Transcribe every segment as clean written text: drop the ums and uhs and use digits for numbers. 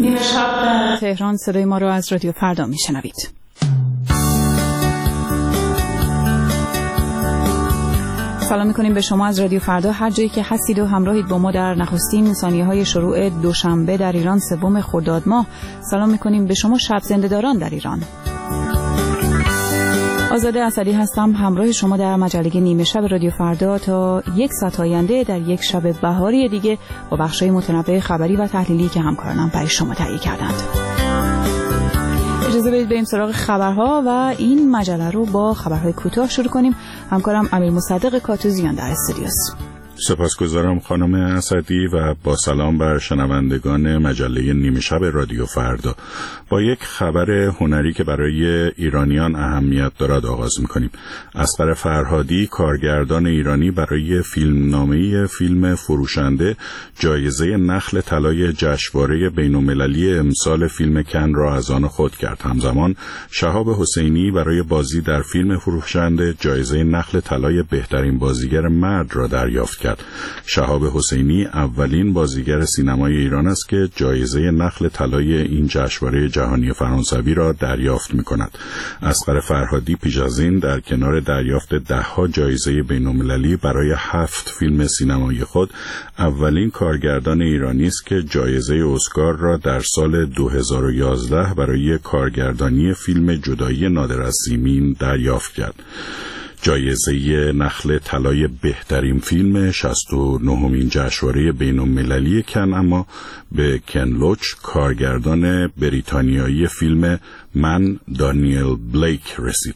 نیمه شب در تهران. صدای ما را از رادیو فردا میشنوید. سلام میکنیم به شما از رادیو فردا هر جایی که هستید و همراهید با ما در نخستین ثانیه‌های شروع دوشنبه در ایران 3 خرداد ماه. سلام میکنیم به شما شب زنده‌داران در ایران. آزاده اسدی هستم همراه شما در مجله نیمه شب رادیو فردا تا 1 ساعت آینده در یک شب بهاری دیگه با بخش‌های متنوع خبری و تحلیلی که همکارانم برای شما تهیه کردند. اجازه بدید بریم سراغ خبرها و این مجله رو با خبرهای کوتاه شروع کنیم. همکارم امیر مصدق کاتوزیان در استودیوست. سپاسگزارم خانم اسدی و با سلام بر شنوندگان مجله نیمه شب رادیو فردا. با یک خبر هنری که برای ایرانیان اهمیت دارد آغاز می‌کنیم. اصغر فرهادی کارگردان ایرانی برای فیلمنامه فیلم فروشنده جایزه نخل طلای جشنواره بین‌المللی امسال فیلم کن را از آن خود کرد. همزمان شهاب حسینی برای بازی در فیلم فروشنده جایزه نخل طلای بهترین بازیگر مرد را دریافت کرد. شهاب حسینی اولین بازیگر سینمای ایران است که جایزه نخل طلای این جشنواره جهانی فرانسوی را دریافت می‌کند. اصغر فرهادی پیش از این در کنار دریافت 10 جایزه بین‌المللی برای 7 فیلم سینمایی خود اولین کارگردان ایرانی است که جایزه اسکار را در سال 2011 برای کارگردانی فیلم جدایی نادر از سیمین دریافت کرد. جایزه نخل طلای بهترین فیلم 69مین جشنواره بین‌المللی کن اما به کن لوچ کارگردان بریتانیایی فیلم من دانیل بلیک رسید.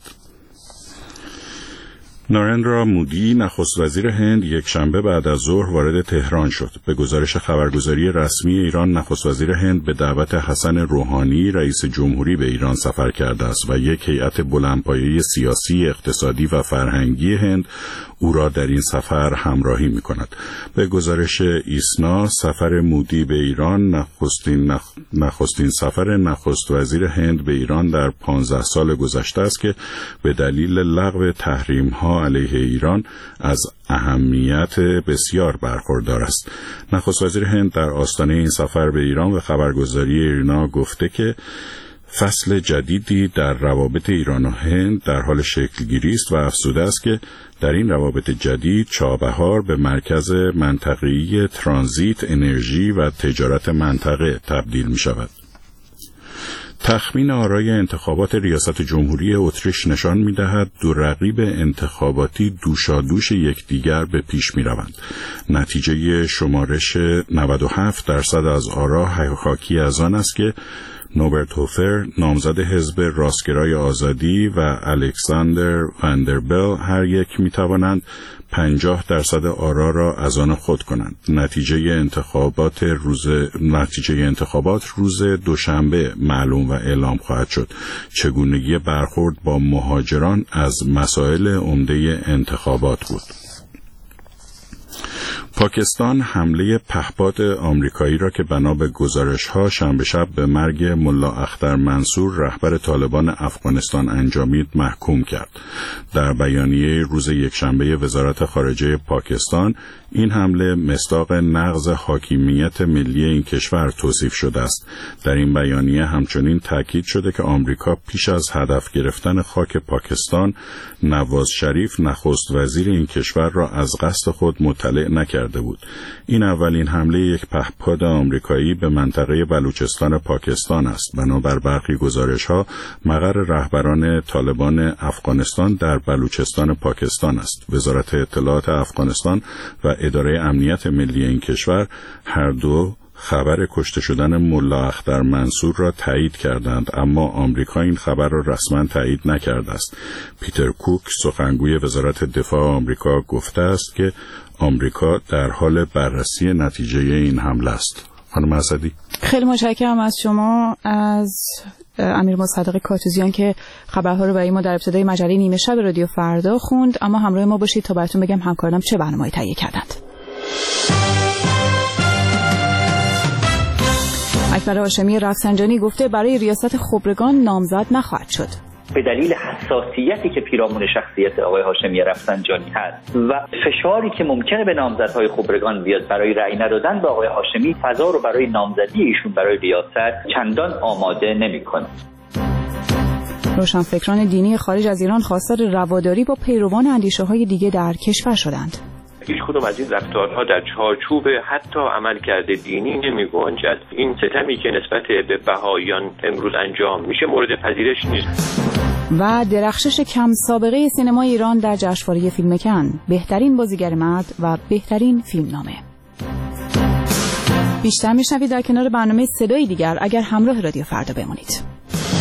نارندرا مودی نخست وزیر هند یک شنبه بعد از ظهر وارد تهران شد. به گزارش خبرگزاری رسمی ایران نخست وزیر هند به دعوت حسن روحانی رئیس جمهوری به ایران سفر کرده است و یک هیئت بلندپایه سیاسی، اقتصادی و فرهنگی هند او را در این سفر همراهی می‌کند. به گزارش ایسنا سفر مودی به ایران نخستین سفر نخست وزیر هند به ایران در 15 سال گذشته است که به دلیل لغو تحریم‌ها علیه ایران از اهمیت بسیار برخوردار است. نخست وزیر هند در آستانه این سفر به ایران و خبرگزاری ایرنا گفته که فصل جدیدی در روابط ایران و هند در حال شکلگیری است و افزوده است که در این روابط جدید چابهار به مرکز منطقه‌ای ترانزیت، انرژی و تجارت منطقه تبدیل می شود. تخمین آرای انتخابات ریاست جمهوری اتریش نشان می‌دهد دو رقیب انتخاباتی دوشادوش یکدیگر به پیش می‌روند. نتیجه شمارش 97% از آرا حاکی از آن است که نوبرت هوفر نامزد حزب راستگرای آزادی و الکساندر وندربل هر یک می‌توانند 50% آرا را از آن خود کنند. نتیجه انتخابات روز دوشنبه معلوم و اعلام خواهد شد. چگونگی برخورد با مهاجران از مسائل عمده انتخابات بود. پاکستان حمله پهپاد آمریکایی را که بنا به گزارش‌ها شنبه شب به مرگ ملا اختر منصور رهبر طالبان افغانستان انجامید محکوم کرد. در بیانیه روز یکشنبه وزارت خارجه پاکستان این حمله مصداق نقض حاکمیت ملی این کشور توصیف شده است. در این بیانیه همچنین تاکید شده که آمریکا پیش از هدف گرفتن خاک پاکستان نواز شریف نخست وزیر این کشور را از قصد خود مطلع نکرده بود. این اولین حمله یک پهپاد آمریکایی به منطقه بلوچستان پاکستان است. بنابر برخی گزارش‌ها مقر رهبران طالبان افغانستان در بلوچستان پاکستان است. وزارت اطلاعات افغانستان و اداره امنیت ملی این کشور هر دو خبر کشته شدن ملا اختر منصور را تایید کردند، اما آمریکا این خبر را رسما تایید نکرده است. پیتر کوک سخنگوی وزارت دفاع آمریکا گفته است که آمریکا در حال بررسی نتیجه این حمله است. خانم اسدی، خیلی متشکرم از شما، از امیر مصدق کاتوزیان که خبرها رو برای ما در ابتدای مجله نیمه شب رادیو فردا خوند. اما همراه ما باشید تا براتون بگم همکارانم چه برنامه‌ای تهیه کردند. اکبر هاشمی رفسنجانی گفته برای ریاست خبرگان نامزد نخواهد شد. به دلیل حساسیتی که پیرامون شخصیت آقای هاشمی رفسنجانی هست و فشاری که ممکنه به نامزدهای خبرگان بیاد برای رأی ندادن به آقای هاشمی، فضا رو برای نامزدی ایشون برای ریاست چندان آماده نمی‌کنه. روشنفکران دینی خارج از ایران خواستار رواداری با پیروان اندیشه‌های دیگه در کشور شدند. هیچ کدوم از این رفتارها در چارچوب حتی عملکرد دینی نمی‌گنجد. این ستمی که نسبت به بهائیان امروز انجام میشه مورد پذیرش نیست. و درخشش کم سابقه سینمای ایران در جشنواره فیلم کن، بهترین بازیگر مرد و بهترین فیلمنامه. بیشتر میشنوید در کنار برنامه صدای دیگر اگر همراه رادیو فردا بمونید.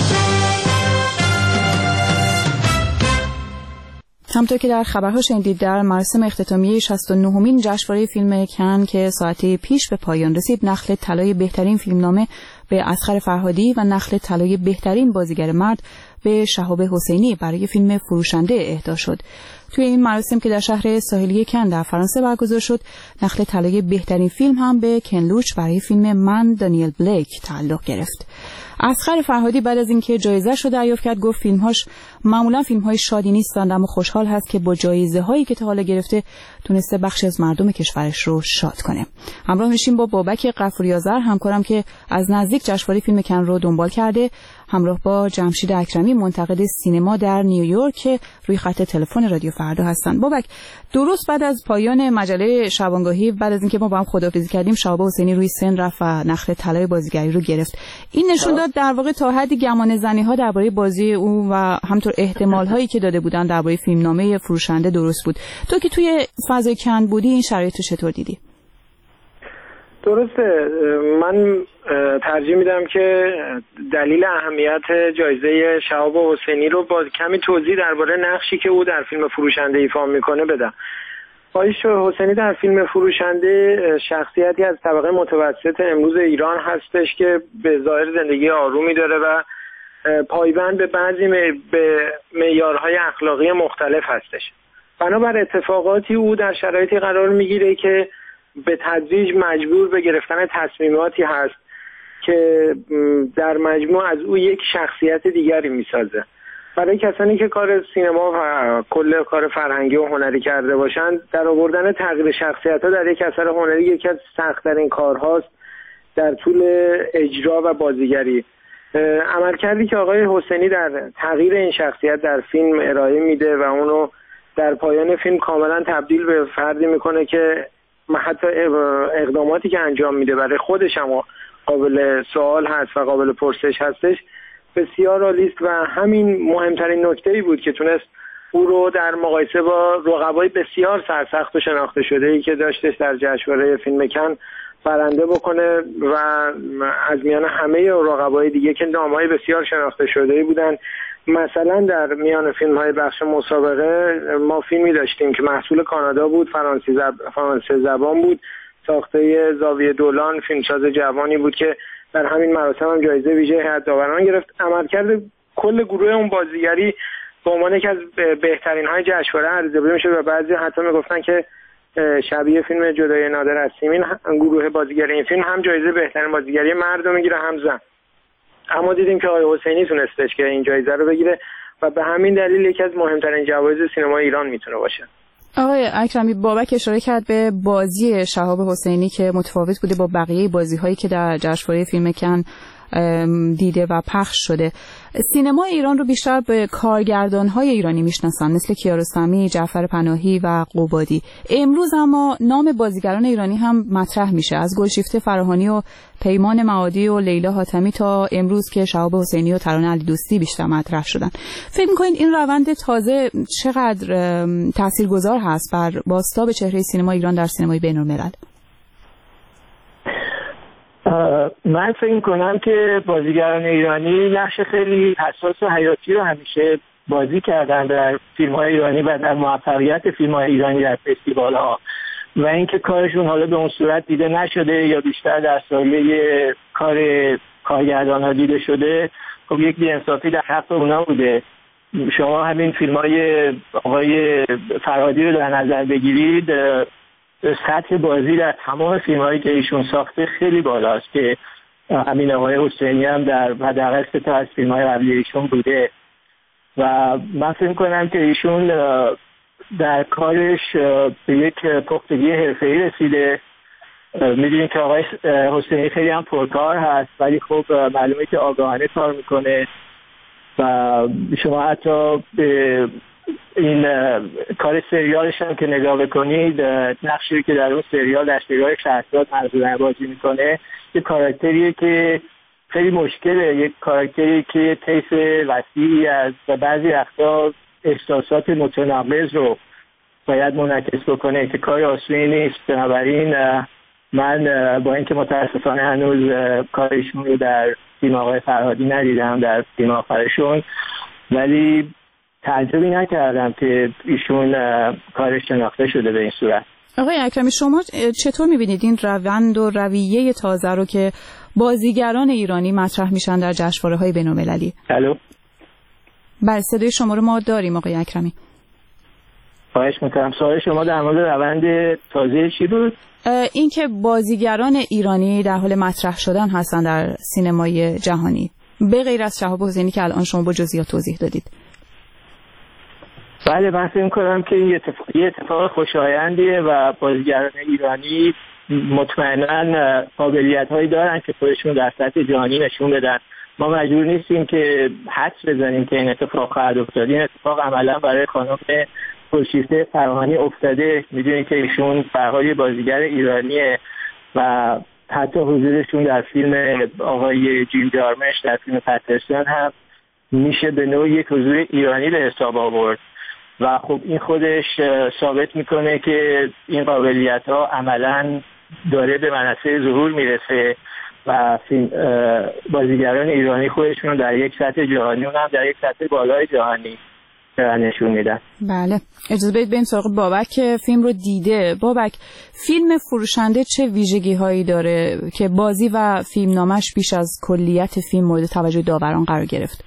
همطور که در خبرها شنیدید، در مراسم اختتامیه 69مین جشنواره فیلم کن که ساعتی پیش به پایان رسید، نخل طلای بهترین فیلمنامه به اصغر فرهادی و نخل طلای بهترین بازیگر مرد به شهاب حسینی برای فیلم فروشنده اهدا شد. توی این مراسم که در شهر ساحلی کن در فرانسه برگزار شد، نخل طلای بهترین فیلم هم به کن لوچ برای فیلم من دانیل بلیک تعلق گرفت. اصغر فرهادی بعد از اینکه جایزه‌اش رو دریافت کرد گفت فیلم‌هاش معمولا فیلم‌های شادی نیستند، اما خوشحال هست که با جایزه‌هایی که تا حالا گرفته تونسته بخشی از مردم کشورش رو شاد کنه. همراه میشیم با بابک غفوری‌آذر، همکارم که از نزدیک جشنواره فیلم کن رو دنبال کرده، همراه با جمشید اکرمی منتقد سینما در نیویورک که روی خط تلفن رادیو فردا هستن. بابک، درست بعد از پایان مجله شبانگاهی، بعد از اینکه ما با هم خداحافظی کردیم، شهاب حسینی روی سن رفت و نخل طلای بازیگری رو گرفت. این نشون داد در واقع تا حدی گمان زنی‌ها درباره بازی او و همطور احتمال‌هایی که داده بودن درباره فیلمنامه فروشنده درست بود. تو که توی فضای کن بودی این شرایط رو چطور دیدی؟ درسته، من ترجیح میدم که دلیل اهمیت جایزه شهاب حسینی رو با کمی توضیح درباره نقشی که او در فیلم فروشنده ایفا میکنه بدم. آقای حسینی در فیلم فروشنده شخصیتی از طبقه متوسط امروز ایران هستش که به ظاهر زندگی آرومی داره و پایبند به بعضی به معیارهای اخلاقی مختلف هستش. بنابر اتفاقاتی او در شرایطی قرار میگیره که به تدریج مجبور به گرفتن تصمیماتی هست که در مجموع از او یک شخصیت دیگری میسازه. برای کسانی که کار سینما و کل کار فرهنگی و هنری کرده باشند، در آوردن تغییر شخصیت‌ها در یک اثر هنری یکی از سخت‌ترین کارهاست در طول اجرا و بازیگری. عملکردی که آقای حسینی در تغییر این شخصیت در فیلم ارائه میده و اونو در پایان فیلم کاملا تبدیل به فردی میکنه که حتی اقداماتی که انجام میده برای خودش هم قابل سوال هست و قابل پرسش هستش، بسیار عالی است و همین مهمترین نکته‌ای بود که تونست او رو در مقایسه با رقبای بسیار سرسخت و شناخته شده‌ای که داشتش در جشنواره فیلم کن برنده بکنه و از میان همه رقبای دیگه که نام‌های بسیار شناخته شده‌ای بودن. مثلا در میان فیلم‌های بخش مسابقه ما فیلمی داشتیم که محصول کانادا بود، فرانسه زبان بود، ساخته زاویه دولان، فیلمساز جوانی بود که در همین مراسم هم جایزه ویژه هیئت داوران گرفت. عملکرد کل گروه اون بازیگری به عنوان یکی از بهترین‌های جشنواره ارزیابی میشه و بعضی حتی میگفتن که شبیه فیلم جدای نادر از سیمین گروه بازیگری این فیلم هم جایزه بهترین بازیگری مرد رو میگیره هم زن. اما دیدیم که آقای حسینی تونستش که این جایزه رو بگیره و به همین دلیل یکی از مهمترین جوایز سینما ایران میتونه باشه. آقای اکرمی، بابک اشاره کرد به بازی شهاب حسینی که متفاوت بوده با بقیه بازی‌هایی که در جشنواره فیلم کن دیده و پخش شده. سینما ایران رو بیشتر به کارگردان‌های ایرانی میشناسن مثل کیارستمی، جعفر پناهی و قبادی. امروز اما نام بازیگران ایرانی هم مطرح میشه، از گلشیفته فراهانی و پیمان معادی و لیلا حاتمی تا امروز که شهاب حسینی و ترانه علی دوستی بیشتر مطرح شدن. فکر می‌کنید این روند تازه چقدر تاثیرگذار هست بر بازتاب چهره سینما ایران در سینمای بین‌الملل؟ من فکر کنم که بازیگران ایرانی نقش خیلی حساس و حیاتی رو همیشه بازی کردن در فیلم‌های ایرانی و در موفقیت فیلم‌های ایرانی در فستیوال‌ها و اینکه کارشون حالا به اون صورت دیده نشده یا بیشتر در سایه کار کارگردان‌ها دیده شده، خب یک بی‌انصافی در حق اونا بوده. شما همین فیلم‌های آقای فرهادی رو در نظر بگیرید، سطح بازی در تمام فیلم‌هایی که ایشون ساخته خیلی بالاست که همین آقای حسینی هم در حداقل 3 تا از فیلم‌های قبلی ایشون بوده و من فکر کنم که ایشون در کارش به یک پختگی حرفه‌ای رسیده. میدونید که آقای حسینی خیلی هم پرکار هست، ولی خب معلومه که آگاهانه کار میکنه و شما حتی به این کار سریالش هم که نگاه بکنید، نقشی که در اون سریال در سریال شهرزاد منظور بازی میکنه یک کاراکتریه که خیلی مشکله، یک کاراکتری که طیف وسیعی از و بعضی وقتا احساسات متناقض رو باید منعکس بکنه که کار آسونی نیست. بنابراین من با اینکه متاسفانه هنوز کارشون رو در فیلم آقای فرهادی ندیدم، در فیلم آخرشون، ولی تعجبی نکردم که ایشون کارش شناخته شده به این صورت. آقای اکرمی، شما چطور میبینید این روند و رویه تازه رو که بازیگران ایرانی مطرح میشن در جشنواره‌های بین‌المللی؟ الو، بله صدای شما رو ما داریم آقای اکرمی. خواهش میکنم. سوال شما در مورد روند تازه چی بود؟ این که بازیگران ایرانی در حال مطرح شدن هستن در سینمای جهانی، به غیر از شهاب حسینی که الان شما با جزئیات توضیح دادید. بله، من فکر می‌کنم که این یه اتفاق خوشایندیه و بازیگران ایرانی مطمئناً قابلیت‌هایی دارن که خودشون در سطح جهانی نشون بدن. ما مجبور نیستیم که حدس بزنیم که این اتفاق خواهد افتاد. این اتفاق عملاً برای خانم خورشیفته فراهانی افتاده. می‌دونید که ایشون فرهادی بازیگر ایرانیه و حتی حضورشون در فیلم آقای جیم جارمش در فیلم پترسون هم میشه به نوعی یک حضور ایرانی به حساب آورد و خب این خودش ثابت میکنه که این قابلیت‌ها عملاً داره به منصه ظهور میرسه و بازیگران ایرانی خودشون در یک سطح جهانی، اونم در یک سطح بالای جهانی نشون میدن. بله، اجازه بدید بریم سراغ بابک که فیلم رو دیده. بابک، فیلم فروشنده چه ویژگی هایی داره که بازی و فیلم نامش بیش از کلیت فیلم مورد توجه داوران قرار گرفت؟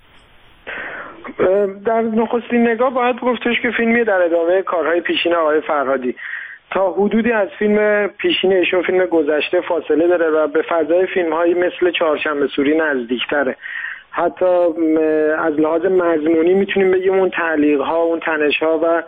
در نخستین نگاه باید گفتش که فیلمی در ادامه کارهای پیشین آقای فرهادی. تا حدودی از فیلم پیشین ایشون، فیلم گذشته، فاصله داره و به فضای فیلم‌هایی مثل چهارشنبه سوری نزدیک‌تره. حتی از لحاظ مضمونی میتونیم بگیم اون تعلیق‌ها، اون تنش‌ها و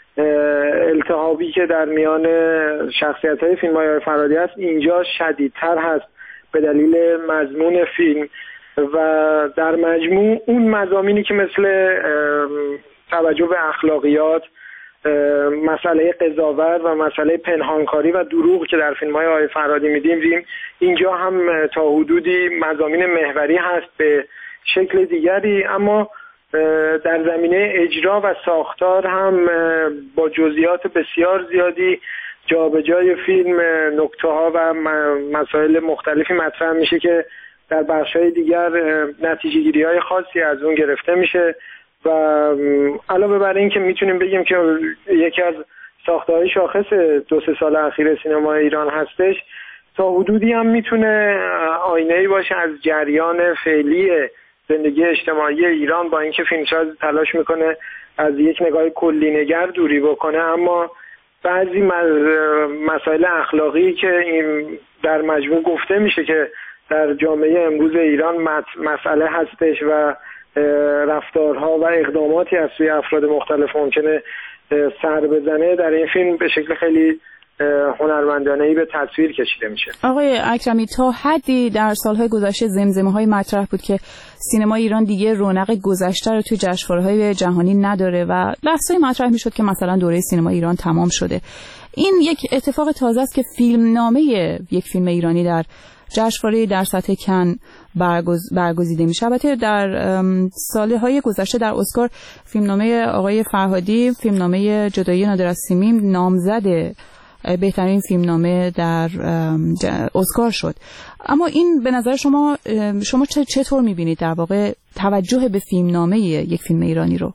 التهابی که در میان شخصیت‌های فیلم‌های آقای فرهادی هست اینجا شدیدتر هست به دلیل مضمون فیلم و در مجموع اون مضامینی که مثل توجه به اخلاقیات، مسئله قضاوت و مسئله پنهانکاری و دروغ که در فیلم‌های آقای فرهادی می‌دیدیم، اینجا هم تا حدودی مضامین محوری هست به شکل دیگری، اما در زمینه اجرا و ساختار هم با جزئیات بسیار زیادی جابجای فیلم نکته‌ها و مسائل مختلفی مطرح میشه که در بخش‌های دیگر نتیجه‌گیری‌های خاصی از اون گرفته میشه و علاوه بر این که میتونیم بگیم که یکی از ساخته‌های شاخص 2-3 سال اخیر سینما ایران هستش، تا حدودی هم میتونه آینه‌ای باشه از جریان فعلی زندگی اجتماعی ایران، با اینکه فیلمساز تلاش میکنه از یک نگاه کلی نگر دوری بکنه، اما بعضی مسائل اخلاقی که این در مجموع گفته میشه که در جامعه امروز ایران مسئله هستش و رفتارها و اقداماتی از سوی افراد مختلف ممکنه سر بزنه، در این فیلم به شکل خیلی هنرمندانه‌ای به تصویر کشیده میشه. آقای اکرمی، تا حدی در سالهای گذشته زمزمه‌های مطرح بود که سینما ایران دیگه رونق گذشته رو توی جشنواره‌های جهانی نداره و بحث‌های مطرح میشد که مثلا دوره سینما ایران تمام شده. این یک اتفاق تازه است که فیلمنامه یک فیلم ایرانی در جشنواره در سطح کن برگزیده میشه. البته در سالهای گذشته در اسکار فیلمنامه آقای فرهادی، فیلمنامه جدایی نادر از سیمین، نامزد بهترین فیلمنامه در اسکار شد. اما این به نظر شما چطور میبینید در واقع توجه به فیلمنامه یک فیلم ایرانی رو؟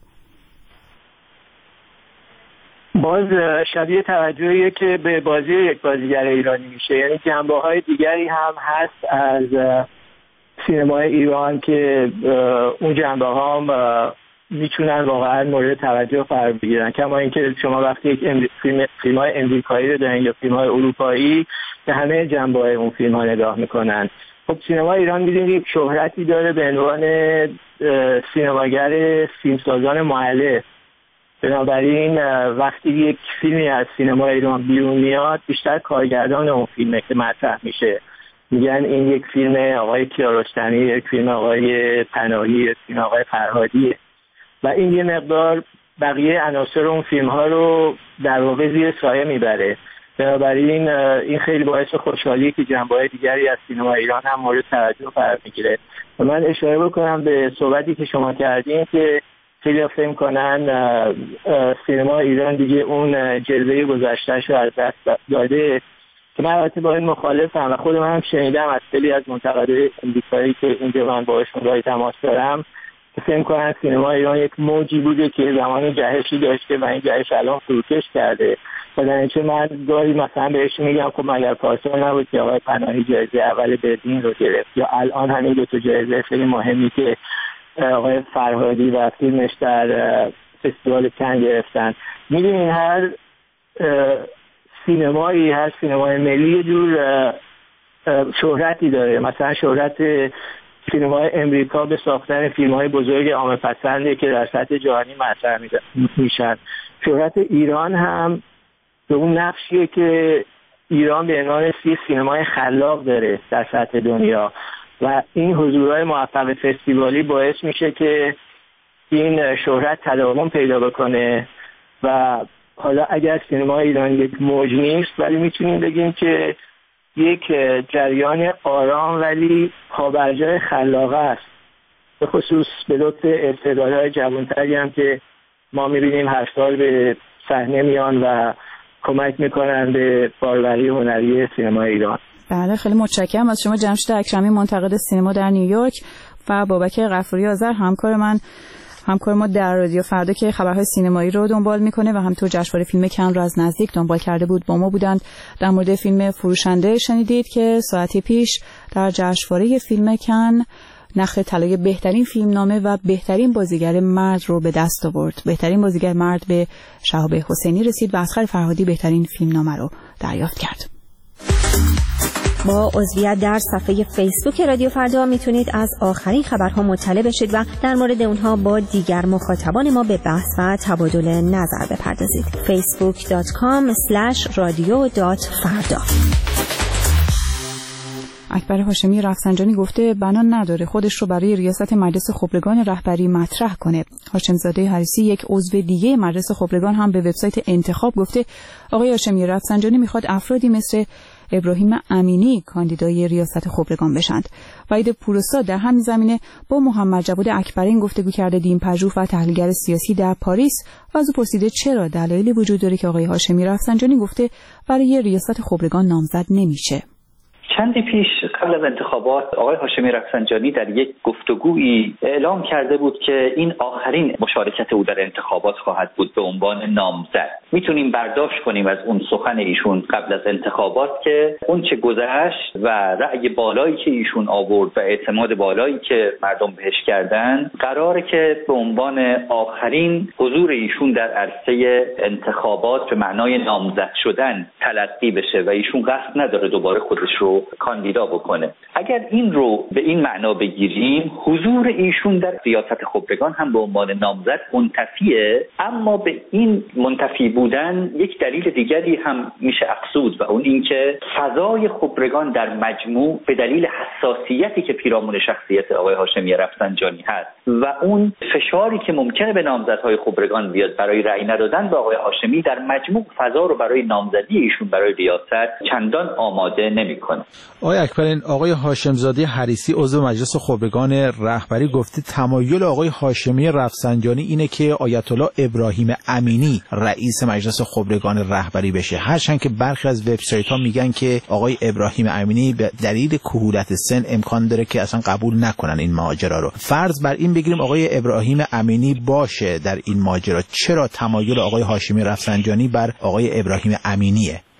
باز شبیه توجهیه که به بازی یک بازیگر ایرانی میشه، یعنی جنبه‌های دیگری هم هست از سینمای ایران که اون جنبه‌ها هم میتونن واقعا مورد توجه قرار بگیرن. کما اینکه شما وقتی یک فیلم‌های امریکایی رو دارین یا فیلم‌های اروپایی، به همه جنبه‌های اون فیلم‌ها نگاه میکنن خب سینما ایران می‌دونید یک شهرتی داره به عنوان سینماگر فیلمسازان مؤلف. بنابراین وقتی یک فیلمی از سینما ایران بیرون میاد بیشتر کارگردان اون فیلمه که مطرح میشه، میگن این یک فیلم آقای کیارستمی، یک فیلم آقای پناهی، یک فیلم آقای فرهادیه و این یه مقدار بقیه عناصر اون فیلم ها رو در واقع زیر سایه میبره. بنابراین این خیلی باعث خوشحالیه که جنبه‌های دیگری از سینما ایران هم مورد توجه قرار میگیره. و من اشاره بکنم به صحبتی که شما کردین که خیلی فکر کنن سینما ایران دیگه اون جلوه گذشته‌شو از دست داده، که من البته با این مخالفم و خودم هم شنیدم از خیلی از منتقدای امریکایی که اینجا من باهاشون راه تماس دارم که فکر کنن سینما ایران یک موجی بوده که زمان جهشی داشته و این جهش الان فروکش کرده. چون من گاهی مثلا بهش میگم خب مگر پارسال نبود که آقای پناهی جایزه اول برلین رو گرفت، یا الان همین دو تا جایزه خیلی مهمی که آقای فرهادی و فیلمش در فستیوال کن گرفتن. میدونین هر سینمایی، هر سینمای ملی یه جور شهرتی داره. مثلا شهرت سینمای امریکا به ساختن فیلم‌های بزرگ عامه‌پسندی که در سطح جهانی مطرح میشن. شهرت ایران هم به اون نقشیه که ایران به عنوان سینمای خلاق داره در سطح دنیا و این حضورهای موفق فستیوالی باعث میشه که این شهرت تداوم پیدا بکنه. و حالا اگر سینما ایران یک موج نیست، ولی میتونیم بگیم که یک جریان آرام ولی پابرجای خلاقه است، به خصوص به لطف استعدادهای جوانتری هم که ما میبینیم هر سال به صحنه میان و کمک میکنن به باروری هنری سینما ایران. بله، خیلی متشکرم از شما جمشید اکرمی، منتقد سینما در نیویورک، و بابک غفوری آذر، همکار ما در رادیو فردا که خبرهای سینمایی رو دنبال میکنه و همینطور جشنواره فیلم کن رو از نزدیک دنبال کرده بود، با ما بودند. در مورد فیلم فروشنده شنیدید که ساعتی پیش در جشنواره فیلم کن نخل طلای بهترین فیلمنامه و بهترین بازیگر مرد رو به دست آورد. بهترین بازیگر مرد به شهاب حسینی رسید و اصغر فرهادی بهترین فیلمنامه رو دریافت کرد. با عضویت در صفحه فیسبوک رادیو فردا میتونید از آخرین خبرها مطلع بشید و در مورد اونها با دیگر مخاطبان ما به بحث و تبادل نظر بپردازید. facebook.com/radio.farda. اکبر هاشمی رفسنجانی گفته بنا نداره خودش رو برای ریاست مجلس خبرگان رهبری مطرح کنه. هاشمزاده حریصی، یک عضو دیگه مجلس خبرگان، هم به وبسایت انتخاب گفته آقای هاشمی رفسنجانی میخواد افرادی مثل ابراهیم امینی کاندیدای ریاست خبرگان بشند. وحید پوراستاد در همین زمینه با محمد جواد اکبرین گفتگو کرده، دین پژوه و تحلیلگر سیاسی در پاریس، و از او پرسیده چرا دلایلی وجود داره که آقای هاشمی رفسنجانی گفته برای ریاست خبرگان نامزد نمیشه. چندی پیش قبل از انتخابات آقای هاشمی رفسنجانی در یک گفتگویی اعلام کرده بود که این آخرین مشارکت او در انتخابات خواهد بود به عنوان نامزد. میتونیم برداشت کنیم از اون سخن ایشون قبل از انتخابات که اون چه گذشت و رأی بالایی که ایشون آورد و اعتماد بالایی که مردم بهش کردن، قراره که به عنوان آخرین حضور ایشون در عرصه انتخابات به معنای نامزد شدن تلقی بشه و ایشون قصد نداره دوباره خودش رو کاندیدا بکنه. اگر این رو به این معنا بگیریم، حضور ایشون در ریاست خبرگان هم به عنوان نامزد منتفیه، اما به این منتفی بودن یک دلیل دیگری هم میشه افزود و اون اینکه فضای خبرگان در مجموع به دلیل حساسیتی که پیرامون شخصیت آقای هاشمی رفسنجانی هست و اون فشاری که ممکنه به نامزدهای خبرگان بیاد برای رأی ندادن به آقای هاشمی، در مجموع فضا رو برای نامزدی ایشون برای ریاست چندان آماده نمیکنه. آقای اکبرین، آقای هاشمزاده حریصی عضو مجلس خبرگان رهبری گفته تمایل آقای هاشمی رفسنجانی اینه که آیت الله ابراهیم امینی رئیس مجلس خبرگان رهبری بشه، هرچند که برخی از وبسایت‌ها میگن که آقای ابراهیم امینی به دلیل کهولت سن امکان داره که اصلا قبول نکنن این ماجرا رو. فرض بر این بگیریم آقای ابراهیم امینی باشه در این ماجرا، چرا تمایل آقای هاشمی رفسنجانی بر آقای ابراهیم امینیه؟ ببینید،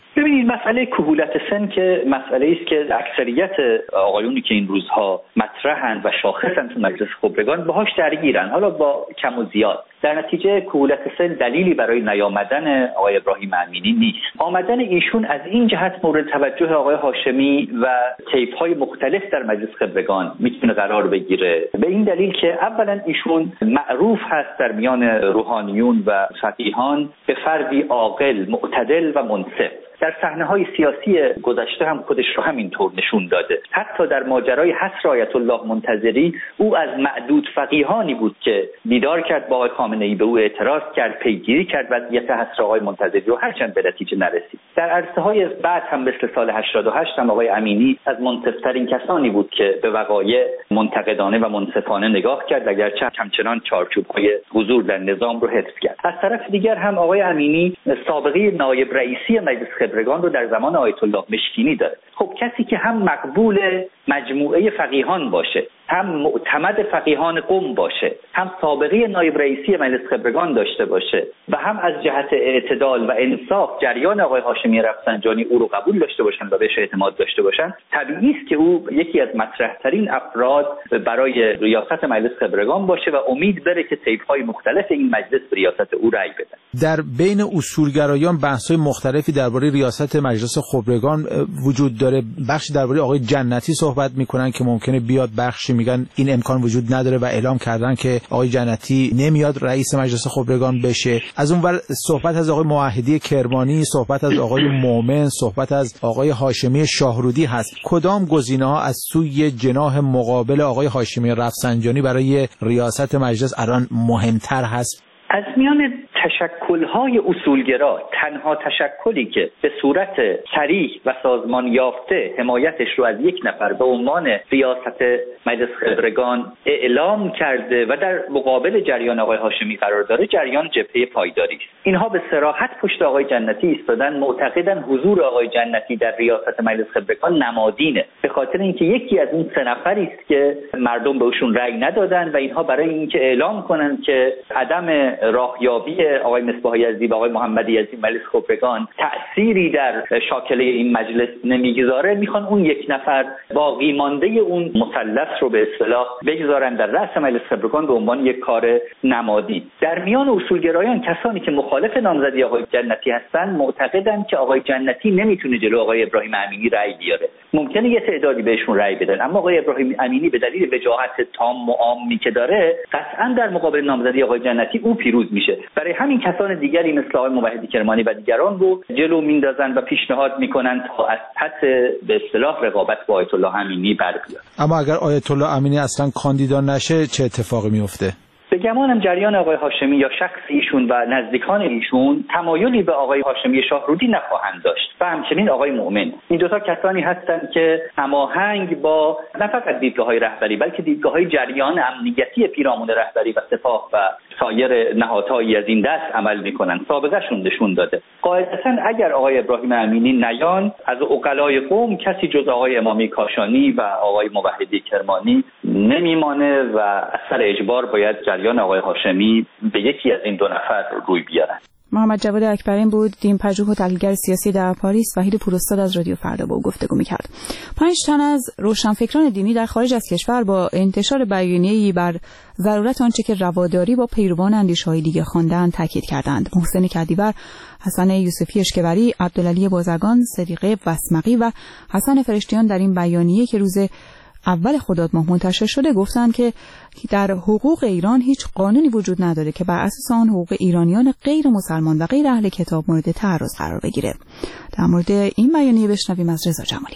مسئله کهولت سن که مسئله است که اکثریت آقایونی که این روزها مطرحن و شاخصن تو مجلس خبرگان باهاش درگیرن، حالا با کم و زیاد. در نتیجه کهولت سن دلیلی برای نیامدن آقای ابراهیم امینی نیست. آمدن ایشون از این جهت مورد توجه آقای هاشمی و طیف‌های مختلف در مجلس خبرگان میتونه قرار بگیره، به این دلیل که اولا ایشون معروف هست در میان روحانیون و فقیهان به فردی عاقل، معتدل و منصف. در صحنه‌های سیاسی گذشته هم خودش رو همینطور نشون داده. حتی در ماجرای حصر آیت الله منتظری او از معدود فقیهانی بود که دیدار کرد با آقای خامنه‌ای، به او اعتراض کرد، پیگیری کرد وضعیت حصر آقای منتظری رو، هرچند به نتیجه نرسید. در عرصه‌های بعد هم مثل سال 88 هم آقای امینی از منصف‌ترین کسانی بود که به وقایع منتقدانه و منصفانه نگاه کرد، اگرچه همچنان چارچوب‌های حضور در نظام رو حفظ کرد. از طرف دیگر هم آقای امینی سابقه نایب رئیسی مجلس خبرگان رو در زمان آیت الله مشکینی داره. خب کسی که هم مقبول مجموعه فقیهان باشه، هم معتمد فقیهان قم باشه، هم سابقه نایب رئیسی مجلس خبرگان داشته باشه و هم از جهت اعتدال و انصاف جریان آقای هاشمی رفسنجانی او رو قبول داشته باشن و بهش اعتماد داشته باشن، طبیعی است که او یکی از مطرح‌ترین افراد برای ریاست مجلس خبرگان باشه و امید داره که طیف‌های مختلف این مجلس به ریاست او رأی بدن. در بین اصولگرایان بحث‌های مختلفی درباره ریاست مجلس خبرگان وجود داره. بخشی درباره آقای جنتی صحبت می‌کنن که ممکنه بیاد، بخشی میگن این امکان وجود نداره و اعلام کردن که آقای جنتی نمیاد رئیس مجلس خبرگان بشه. از اون ور صحبت از آقای موحدی کرمانی، صحبت از آقای مومن، صحبت از آقای هاشمی شاهرودی هست. کدام گزینه‌ها از سوی جناح مقابل آقای هاشمی رفسنجانی برای ریاست مجلس الان مهمتر هست؟ از میان تشکل‌های اصولگرا تنها تشکلی که به صورت صریح و سازمان یافته حمایتش رو از یک نفر به عنوان ریاست مجلس خبرگان اعلام کرده و در مقابل جریان آقای هاشمی قرار داره، جریان جبهه پایداری است. اینها به صراحت پشت آقای جنتی ایستادن، معتقدن حضور آقای جنتی در ریاست مجلس خبرگان نمادینه، به خاطر اینکه یکی از اون سه نفری است که مردم بهشون رأی ندادن و اینها برای اینکه اعلام کنن که عدم راهیابی آقای مصباح یزدی و آقای محمد یزدی مجلس خبرگان تأثیری در شاکله این مجلس نمیگذاره، میخوان اون یک نفر باقی مانده اون مثلث رو به اصطلاح بگذارن در رأس مجلس خبرگان به عنوان یک کار نمادی. در میان اصولگرایان کسانی که مخالف نامزدی آقای جنتی هستن معتقدن که آقای جنتی نمیتونه جلو آقای ابراهیم امینی رأی بیاره. ممکنه یه تعدادی بهشون رأی بدن، اما آقای ابراهیم امینی به دلیل وجاهت تام و عامی که داره قطعا در مقابل نامزدی آقای جنتی او پیروز میشه. برای همین کسان دیگری مثل آقای موحدی کرمانی و دیگران رو جلو میندازن و پیشنهاد میکنن تا از پس به اصطلاح رقابت با آیت الله امینی بر بیاد. اما اگر آیت الله امینی اصلا کاندیدا نشه چه اتفاقی میفته؟ به گمانم جریان آقای هاشمی یا شخص ایشون و نزدیکان ایشون تمایلی به آقای هاشمی شاهرودی نخواهند داشت و همچنین آقای مومن. این دوتا کسانی هستند که هماهنگ با نه فقط دیدگاه‌های رهبری بلکه دیدگاه‌های جریان امنیتی پیرامون رهبری و سپاه و سایر نهادهایی از این دست عمل می‌کنند. سابقه‌شون نشون داده. قاعدتاً اگر آقای ابراهیم امینی نیان، از عقلای قوم کسی جز آقای امامی کاشانی و آقای موحدی کرمانی نمیمانه و اثر اجبار باید جریان آقای هاشمی به یکی از این دو نفر روی بیارن. محمد جواد اکبرین بود، دین پژوه و تحلیلگر سیاسی در پاریس. وحید پوراستاد از رادیو فردا با او گفتگو می‌کرد. 5 تن از روشنفکران دینی در خارج از کشور با انتشار بیانیه‌ای بر ضرورت آنچه که رواداری با پیروان اندیشه‌های دیگه خواندند تاکید کردند. محسن کدیور، حسن یوسفی اشکبری، عبدالعلی بازرگان، صدیقه وسمقی و حسن فرشتیان در این بیانیه که روز اول خرداد ماه منتشر شده گفتند که در حقوق ایران هیچ قانونی وجود نداره که بر اساس آن حقوق ایرانیان غیر مسلمان و غیر اهل کتاب مورد تعرض قرار بگیره. در مورد این بیانیه بشنویم از رضا جمالی.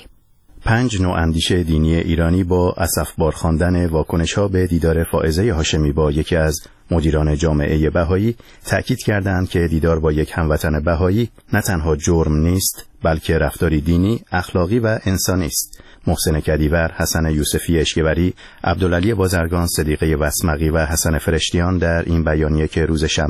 5 نوع اندیشه دینی ایرانی با اسفبار خواندن واکنش‌ها به دیدار فائزه هاشمی با یکی از مدیران جامعه بهایی تأکید کردند که دیدار با یک هموطن بهایی نه تنها جرم نیست بلکه رفتاری دینی، اخلاقی و انسانی است. محسن کدیور، حسن یوسفی اشکبری، عبدالعلی بازرگان، صدیقه وسمقی و حسن فرشتیان در این بیانیه که روز شنبه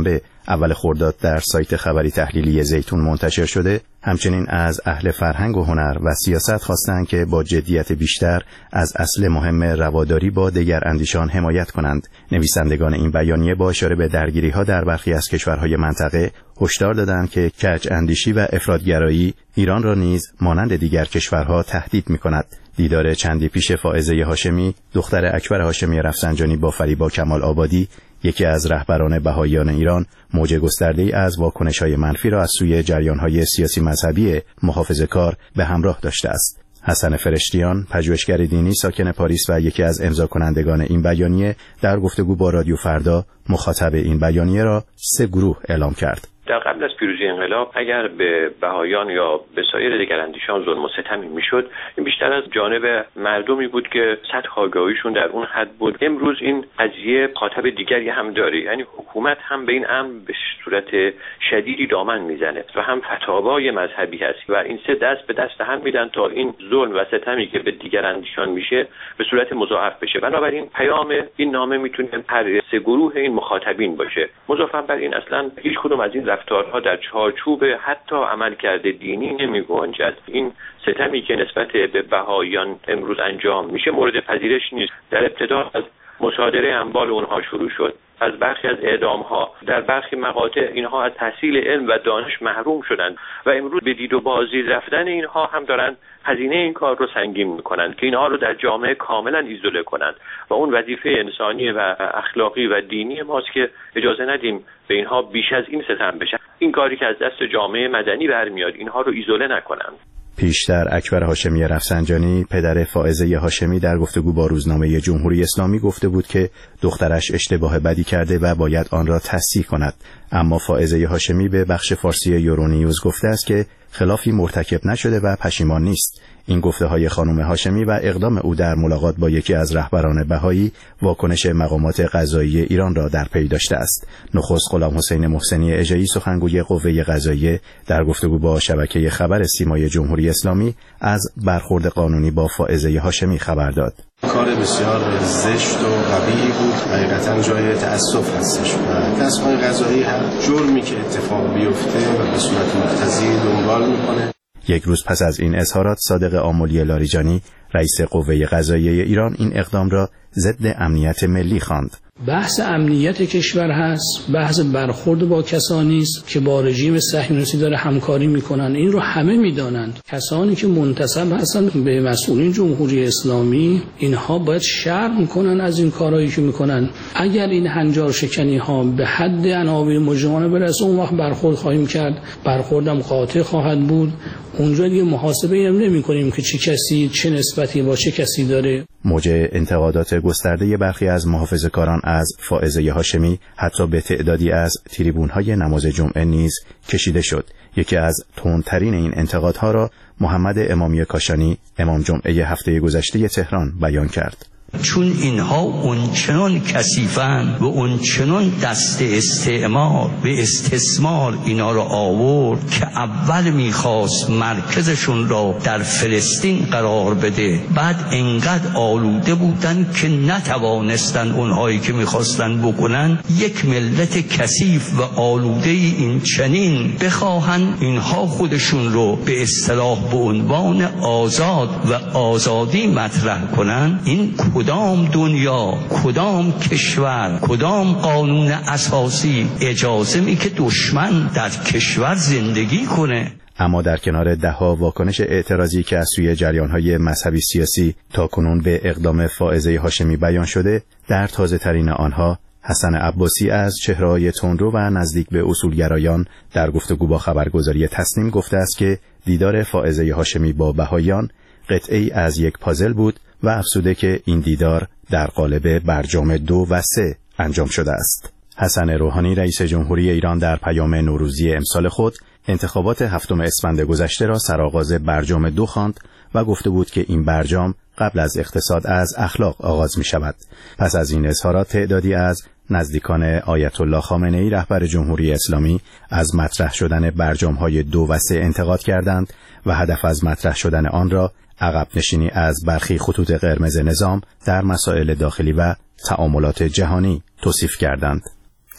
اول خرداد در سایت خبری تحلیلی زیتون منتشر شده، همچنین از اهل فرهنگ و هنر و سیاست خواستند که با جدیت بیشتر از اصل مهم رواداری با دیگر اندیشان حمایت کنند. نویسندگان این بیانیه با اشاره به درگیری‌ها در برخی از کشورهای منطقه هشدار دادند که کج اندیشی و افراطگرایی ایران را نیز مانند دیگر کشورها تهدید می‌کند. دیدار چندی پیش فائزه هاشمی، دختر اکبر هاشمی رفسنجانی با فریبا کمال آبادی، یکی از رهبران بهائیان ایران، موج گسترده‌ای از واکنش‌های منفی را از سوی جریان‌های سیاسی مذهبی محافظه‌کار به همراه داشته است. حسن فرشتیان، پژوهشگر دینی ساکن پاریس و یکی از امضاکنندگان این بیانیه، در گفتگو با رادیو فردا مخاطب این بیانیه را 3 گروه اعلام کرد. در قبل از پیروزی انقلاب اگر به بهائیان یا به سایر دیگراندیشان ظلم و ستمی میشد، این بیشتر از جانب مردمی بود که سطح آگاهیشون در اون حد بود. امروز این قضیه خاطب دیگری هم داره، یعنی حکومت هم به این امر به صورت شدیدی دامن میزنه و هم فتاوای مذهبی هست و این 3 دست به دست هم میدن تا این ظلم و ستمی که به دیگراندیشان میشه به صورت مضاعف بشه. بنابراین پیام این نامه میتونه هر 3 گروه این مخاطبین باشه. مضافاً بر این اصلا هیچ کدوم از این رفتارها در چارچوب حتی عملکرد دینی نمی‌گنجد. این ستمی که نسبت به بهائیان امروز انجام میشه مورد پذیرش نیست. در ابتدا از مصادره اموال اونها شروع شد، از برخی از اعدام‌ها، در برخی مقاطع اینها از تحصیل علم و دانش محروم شدند و امروز به دید و بازدید رفتن اینها هم دارن هزینه این کار رو سنگین میکنن که اینها رو در جامعه کاملا ایزوله کنند و اون وظیفه انسانی و اخلاقی و دینی ماست که اجازه ندیم به اینها بیش از این ستم بشه. این کاری که از دست جامعه مدنی برمیاد اینها رو ایزوله نکنند. پیشتر اکبر هاشمی رفسنجانی، پدر فائزه هاشمی، در گفتگو با روزنامه جمهوری اسلامی گفته بود که دخترش اشتباه بدی کرده و باید آن را تصحیح کند. اما فائزه هاشمی به بخش فارسی یورونیوز گفته است که خلافی مرتکب نشده و پشیمان نیست. این گفته‌های خانم هاشمی و اقدام او در ملاقات با یکی از رهبران بهایی واکنش مقامات قضایی ایران را در پی داشته است. نخست غلام حسین محسنی اژه‌ای، سخنگوی قوه قضاییه، در گفتگو با شبکه خبر سیمای جمهوری اسلامی از برخورد قانونی با فائزه هاشمی خبر داد. کار بسیار زشت و قبیحی بود، حقیقتا جای تأسف هستش و دستگاه قضایی هر جرمی که اتفاق بیفته و به صورت مقتضی دنبال میکنه. یک روز پس از این اظهارات، صادق آملی لاریجانی، رئیس قوه قضاییه ایران، این اقدام را ضد امنیت ملی خواند. بحث امنیت کشور هست، بحث برخورد با کسانی است که با رژیم صهیونیستی داره همکاری میکنن. این رو همه میدانند. کسانی که منتسب هستند به مسئولین جمهوری اسلامی، اینها باید شرم کنن از این کارهایی که میکنن. اگر این هنجار شکنی ها به حد عناوین مجرمانه برسه، اون وقت برخورد خواهیم کرد، برخوردم قاطع خواهد بود. اونجا دیگه محاسبه نمی کنیم که چه کسی چه نسبتی با چه کسی داره. موج انتقادات گسترده برخی از محافظه‌کاران از فائزه هاشمی حتی به تعدادی از تریبون‌های نماز جمعه نیز کشیده شد. یکی از تندترین این انتقادها را محمد امامی کاشانی، امام جمعه هفته گذشته تهران بیان کرد. چون اینها اونچنان کثیفن و اونچنان دست استعمار و استثمار اینا را آورد که اول میخواست مرکزشون را در فلسطین قرار بده، بعد انقدر آلوده بودن که نتوانستن اونهایی که میخواستن بکنن یک ملت کثیف و آلوده این چنین بخواهن اینها خودشون رو به اصطلاح به عنوان آزاد و آزادی مطرح کنن. این کدام دنیا، کدام کشور، کدام قانون اساسی اجازه می که دشمن در کشور زندگی کنه؟ اما در کنار ده‌ها واکنش اعتراضی که از سوی جریان‌های مذهبی سیاسی تاکنون به اقدام فائزه هاشمی بیان شده، در تازه‌ترین آنها حسن عباسی از چهره‌های تندرو و نزدیک به اصولگرایان در گفتگو با خبرگزاری تصنیم گفته است که دیدار فائزه هاشمی با بهائیان قطعه‌ای از یک پازل بود و افزوده که این دیدار در قالب برجام 2 و 3 انجام شده است. حسن روحانی، رئیس جمهوری ایران، در پیام نوروزی امسال خود انتخابات 7 اسفند گذشته را سرآغاز برجام 2 خواند و گفته بود که این برجام قبل از اقتصاد از اخلاق آغاز می شود. پس از این اظهارات تعدادی از نزدیکان آیت الله خامنه‌ای، رهبر جمهوری اسلامی، از مطرح شدن برجام‌های 2 و 3 انتقاد کردند و هدف از مطرح شدن آن را عقب نشینی از برخی خطوط قرمز نظام در مسائل داخلی و تعاملات جهانی توصیف کردند.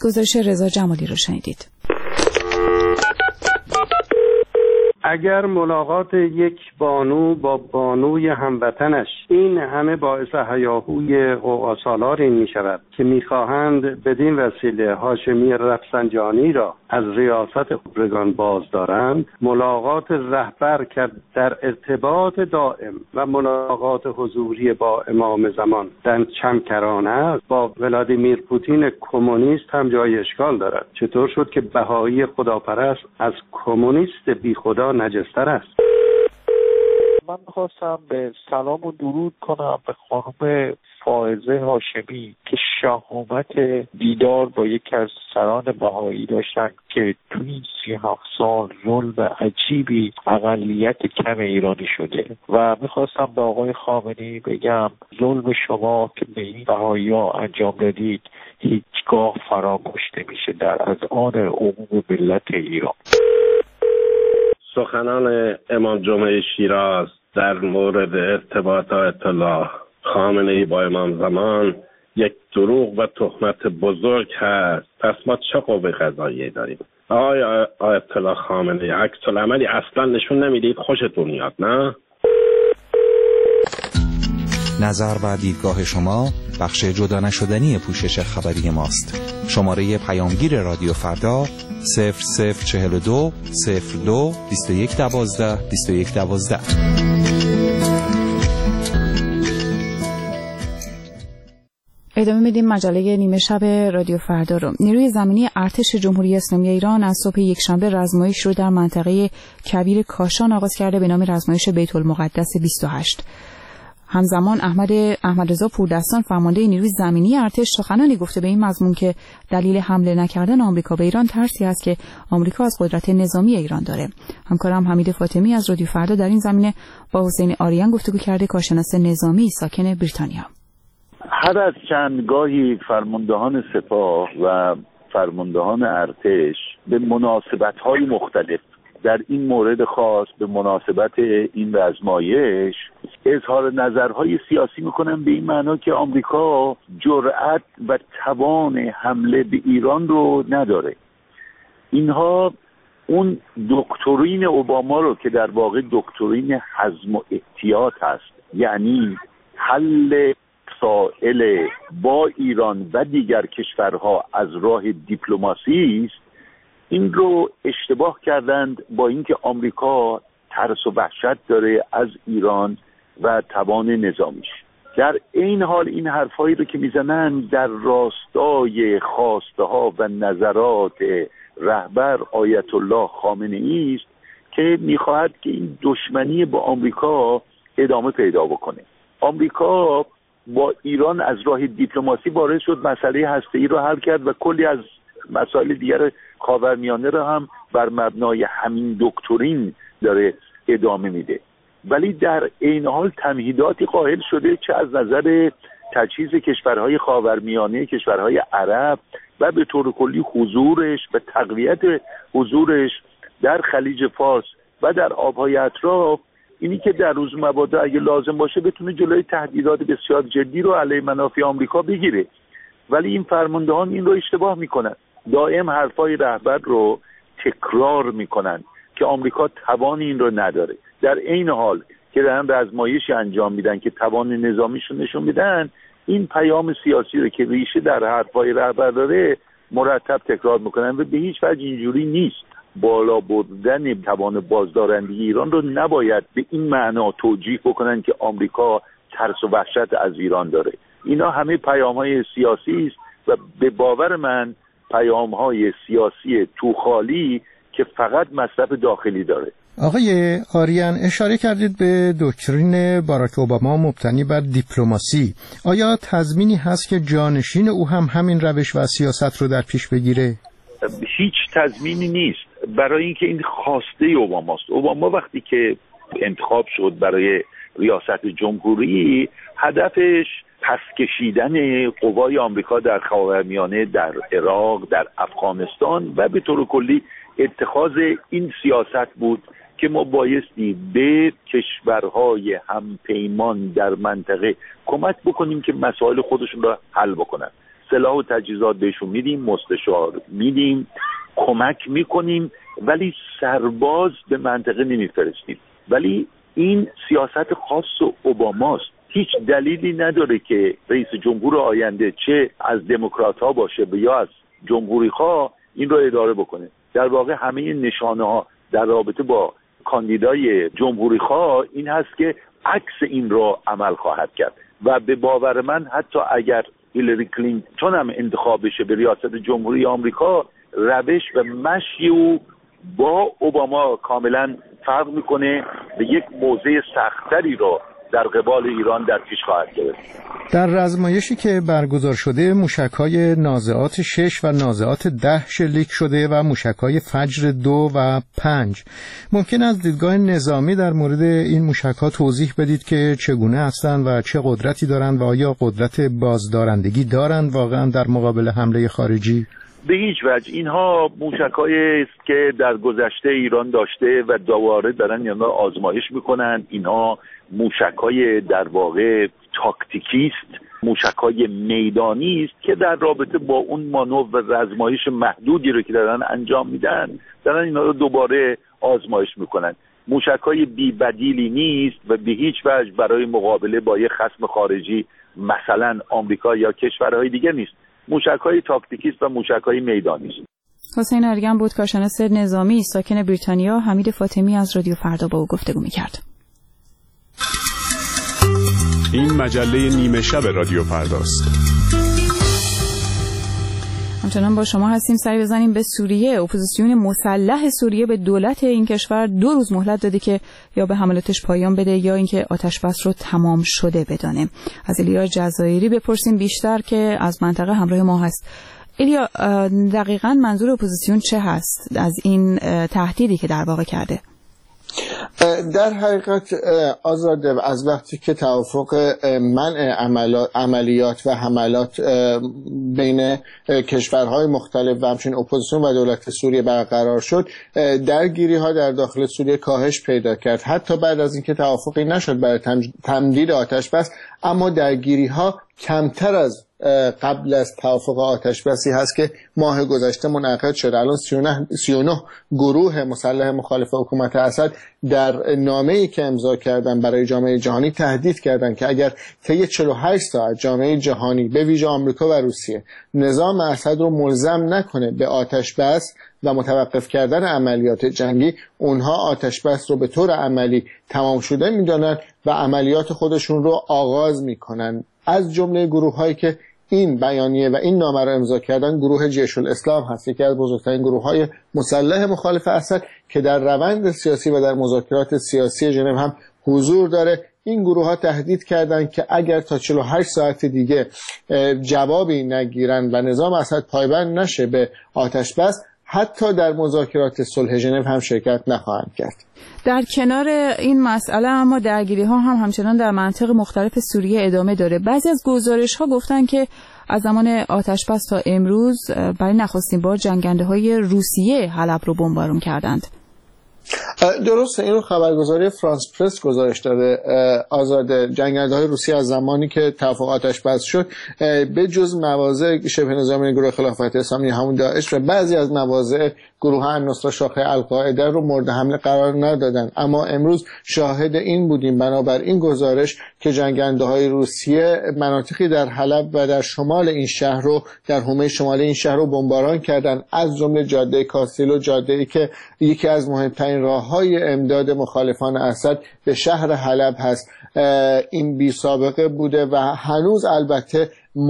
گزارش رضا جمالی رو شنیدید. اگر ملاقات یک بانو با بانوی هموطنش این همه باعث هیاهوی قوقاسالاری می شود که می خواهند بدین وسیله هاشمی رفسنجانی را از ریاست خبرگان باز دارند، ملاقات رهبر که در ارتباط دائم و ملاقات حضوری با امام زمان در چمکران است با ولادیمیر پوتین کمونیست هم جای اشکال دارد. چطور شد که بهایی خداپرست از کمونیست بی خدا نجستر است؟ من میخواستم به سلام و درود کنم به خانم فائزه هاشمی که شهامت دیدار با یکی از سران بهایی داشتن که تو این 37 سال ظلم عجیبی اقلیت کم ایرانی شده و میخواستم به آقای خامنه‌ای بگم ظلم شما که به این بهایی ها انجام دادید هیچگاه فراموش نمیشه در اذعان عموم ملت ایران. سخنان امام جمعه شیراز در مورد ارتباط آیت الله خامنه‌ای با امام زمان یک دروغ و تهمت بزرگ هست. پس ما چه قوه قضاییه داریم؟ آقای آیت الله خامنه‌ای عکس العملی اصلا نشون نمیدید، خوشتون میاد نه؟ نظر و دیدگاه شما بخش جدا نشدنی پوشش خبری ماست. شماره پیامگیر رادیو فردا 0042 02 21 12 21 12. ادامه میدیم مجله نیمه شب رادیو فردا رو. نیروی زمینی ارتش جمهوری اسلامی ایران از صبح یکشنبه رزمایش رو در منطقه کبیر کاشان آغاز کرده به نام رزمایش بیت المقدس 28. همزمان احمد رضا پوردستان فرمانده نیروی زمینی ارتش سخنانی گفته به این مضمون که دلیل حمله نکردن آمریکا به ایران ترسی است که آمریکا از قدرت نظامی ایران داره. همکارم حمید فاطمی از رادیو فردا در این زمینه با حسین آریان گفتگو کرده، کارشناس نظامی ساکن بریتانیا. هر از چندگاهی فرماندهان سپاه و فرماندهان ارتش به مناسبت‌های مختلف، در این مورد خاص به مناسبت این رزمایش، اظهار نظرهای سیاسی میکنن به این معنا که آمریکا جرأت و توان حمله به ایران رو نداره. اینها اون دکترین اوباما رو که در واقع دکترین حزم و احتیاط هست، یعنی حل مسائل با ایران و دیگر کشورها از راه دیپلماسی است، این رو اشتباه کردند با اینکه آمریکا ترس و وحشت داره از ایران و توان نظامیش. در این حال این حرفایی رو که میزنن در راستای خواسته ها و نظرات رهبر آیت الله خامنه‌ای است که میخواهد که این دشمنی با آمریکا ادامه پیدا بکنه. آمریکا با ایران از راه دیپلماسی وارد شد، مسئله هسته‌ای رو حل کرد و کلی از مسائل دیگر خاورمیانه رو هم بر مبنای همین دکترین داره ادامه میده. ولی در این حال تمهیداتی قائل شده، چه از نظر تجهیز کشورهای خاورمیانه، کشورهای عرب و به طور کلی حضورش و تقویت حضورش در خلیج فارس و در آبهای اطراف، اینی که در روز مبادا اگه لازم باشه بتونه جلوی تهدیدات بسیار جدی رو علیه منافع آمریکا بگیره. ولی این فرماندهان این رو اشتباه میکنن، دائم حرفای رهبر رو تکرار میکنن که آمریکا توان این رو نداره، در عین حال که دارن رزمایشی انجام میدن که توان نظامیشون نشون میدن. این پیام سیاسی رو که ریشه در حرفای رهبر داره مرتب تکرار میکنن و به هیچ وجه اینجوری نیست. بالا بردن توان بازدارندگی ایران رو نباید به این معنا توجیه بکنن که آمریکا ترس و وحشت از ایران داره. اینا همه پیام‌های سیاسی است و به باور من پیام‌های سیاسی توخالی که فقط مصرف داخلی داره. آقای آریان، اشاره کردید به دکترین باراک اوباما مبتنی بر دیپلماسی. آیا تضمینی هست که جانشین او هم همین روش و سیاست رو در پیش بگیره؟ هیچ تضمینی نیست، برای اینکه این خواسته اوباماست. اوباما وقتی که انتخاب شد برای ریاست جمهوری، هدفش پس کشیدن قوای آمریکا در خاورمیانه، در عراق، در افغانستان و به طور کلی اتخاذ این سیاست بود که ما بایستی به کشورهای همپیمان در منطقه کمک بکنیم که مسائل خودشون را حل بکنن. سلاح و تجهیزات بهشون میدیم، مستشار میدیم، کمک میکنیم، ولی سرباز به منطقه نمیفرستیم. ولی این سیاست خاص اوباماست. هیچ دلیلی نداره که رئیس جمهور آینده چه از دموکرات ها باشه یا از جمهوری خواه این رو اداره بکنه. در واقع همه نشانه ها در رابطه با کاندیدای جمهوری خواه این هست که عکس این رو عمل خواهد کرد و به باور من حتی اگر هیلاری کلینتون هم انتخاب بشه به ریاست جمهوری آمریکا، روش و مشی او با اوباما کاملا فرق میکنه، به یک موضع سختری رو در قبال ایران در پیش خواهد گرفت. در رزمایشی که برگزار شده موشک‌های نازعات 6 و نازعات 10 شلیک شده و موشک‌های فجر 2 و 5. ممکن از دیدگاه نظامی در مورد این موشک‌ها توضیح بدید که چگونه هستند و چه قدرتی دارند و آیا قدرت بازدارندگی دارند واقعا در مقابل حمله خارجی؟ به هیچ وجه. اینها موشک‌هایی است که در گذشته ایران داشته و دوباره دارن اینا آزمایش میکنن. اینها موشک‌های در واقع تاکتیکی است، موشک‌های میدانی است که در رابطه با اون مانور و رزمایش محدودی رو که دارن انجام میدن، دارن اینا رو دوباره آزمایش میکنن. موشک‌های بی بدیلی نیست و به هیچ وجه برای مقابله با یک خصم خارجی مثلا آمریکا یا کشورهای دیگه نیست. موشک‌های تاکتیکی است و موشک‌های میدانی است. حسین ارگن بود، کارشناس نظامی ساکن بریتانیا. حمید فاطمی از رادیو فردا با او گفتگو می‌کرد. این مجله نیمه شب رادیو فرداست. همچنان با شما هستیم. سری بزنیم به سوریه. اپوزیسیون مسلح سوریه به دولت این کشور 2 روز مهلت داده که یا به حملاتش پایان بده یا اینکه آتش بس رو تمام شده بدانه. از ایلیا جزایری بپرسیم بیشتر که از منطقه همراه ما هست. ایلیا، دقیقاً منظور اپوزیسیون چه هست از این تهدیدی که در واقع کرده؟ در حقیقت آزاده، از وقتی که توافق منع عملیات و حملات بین کشورهای مختلف و همچنین اپوزیسیون و دولت سوریه برقرار شد، درگیری ها در داخل سوریه کاهش پیدا کرد. حتی بعد از اینکه توافقی نشد برای تمدید آتش بس، اما درگیری ها کمتر از قبل از توافق آتش بسی هست که ماه گذشته منعقد شد. الان 39 گروه مسلح مخالف حکومت اسد در نامه‌ای که امضا کردن برای جامعه جهانی تهدید کردند که اگر طی 48 ساعت جامعه جهانی به ویژه آمریکا و روسیه نظام اسد رو ملزم نکنه به آتش بس و متوقف کردن عملیات جنگی، اونها آتش بس رو به طور عملی تمام شده میدانند و عملیات خودشون رو آغاز میکنن. از جمله گروه‌هایی که این بیانیه و این نامه را امضا کردن گروه جیش الاسلام هست، یکی از بزرگترین گروه‌های مسلح مخالف اسد که در روند سیاسی و در مذاکرات سیاسی ژنو هم حضور داره. این گروه‌ها تهدید کردند که اگر تا 48 ساعت دیگه جوابی نگیرن و نظام اسد پایبند نشه به آتش بس، حتی در مذاکرات صلح ژنو هم شرکت نخواهند کرد. در کنار این مسئله اما درگیری ها هم همچنان در مناطق مختلف سوریه ادامه داره. بعضی از گزارش ها گفتن که از زمان آتش بس تا امروز برای نخستین بار جنگنده های روسیه حلب رو بمبارون کردند. درسته، این رو خبرگزاری فرانس پرس گزارش داده. آزاد جنگنده های روسیه از زمانی که توافق آتش بس شد به جز مواضع شبه نظامی گروه خلافت اسلامی همون داعش و بعضی از مواضع گروه النصره شاخه القاعده رو مورد حمله قرار ندادن. اما امروز شاهد این بودیم بنابر این گزارش که جنگنده های روسیه مناطقی در حلب و در شمال این شهر رو، در حومه شمالی این شهر رو بمباران کردن، از جمله جاده کاستیلو، جاده‌ای که یکی از مهمترین راههای امداد مخالفان اسد به شهر حلب هست. این بی سابقه بوده و هنوز البته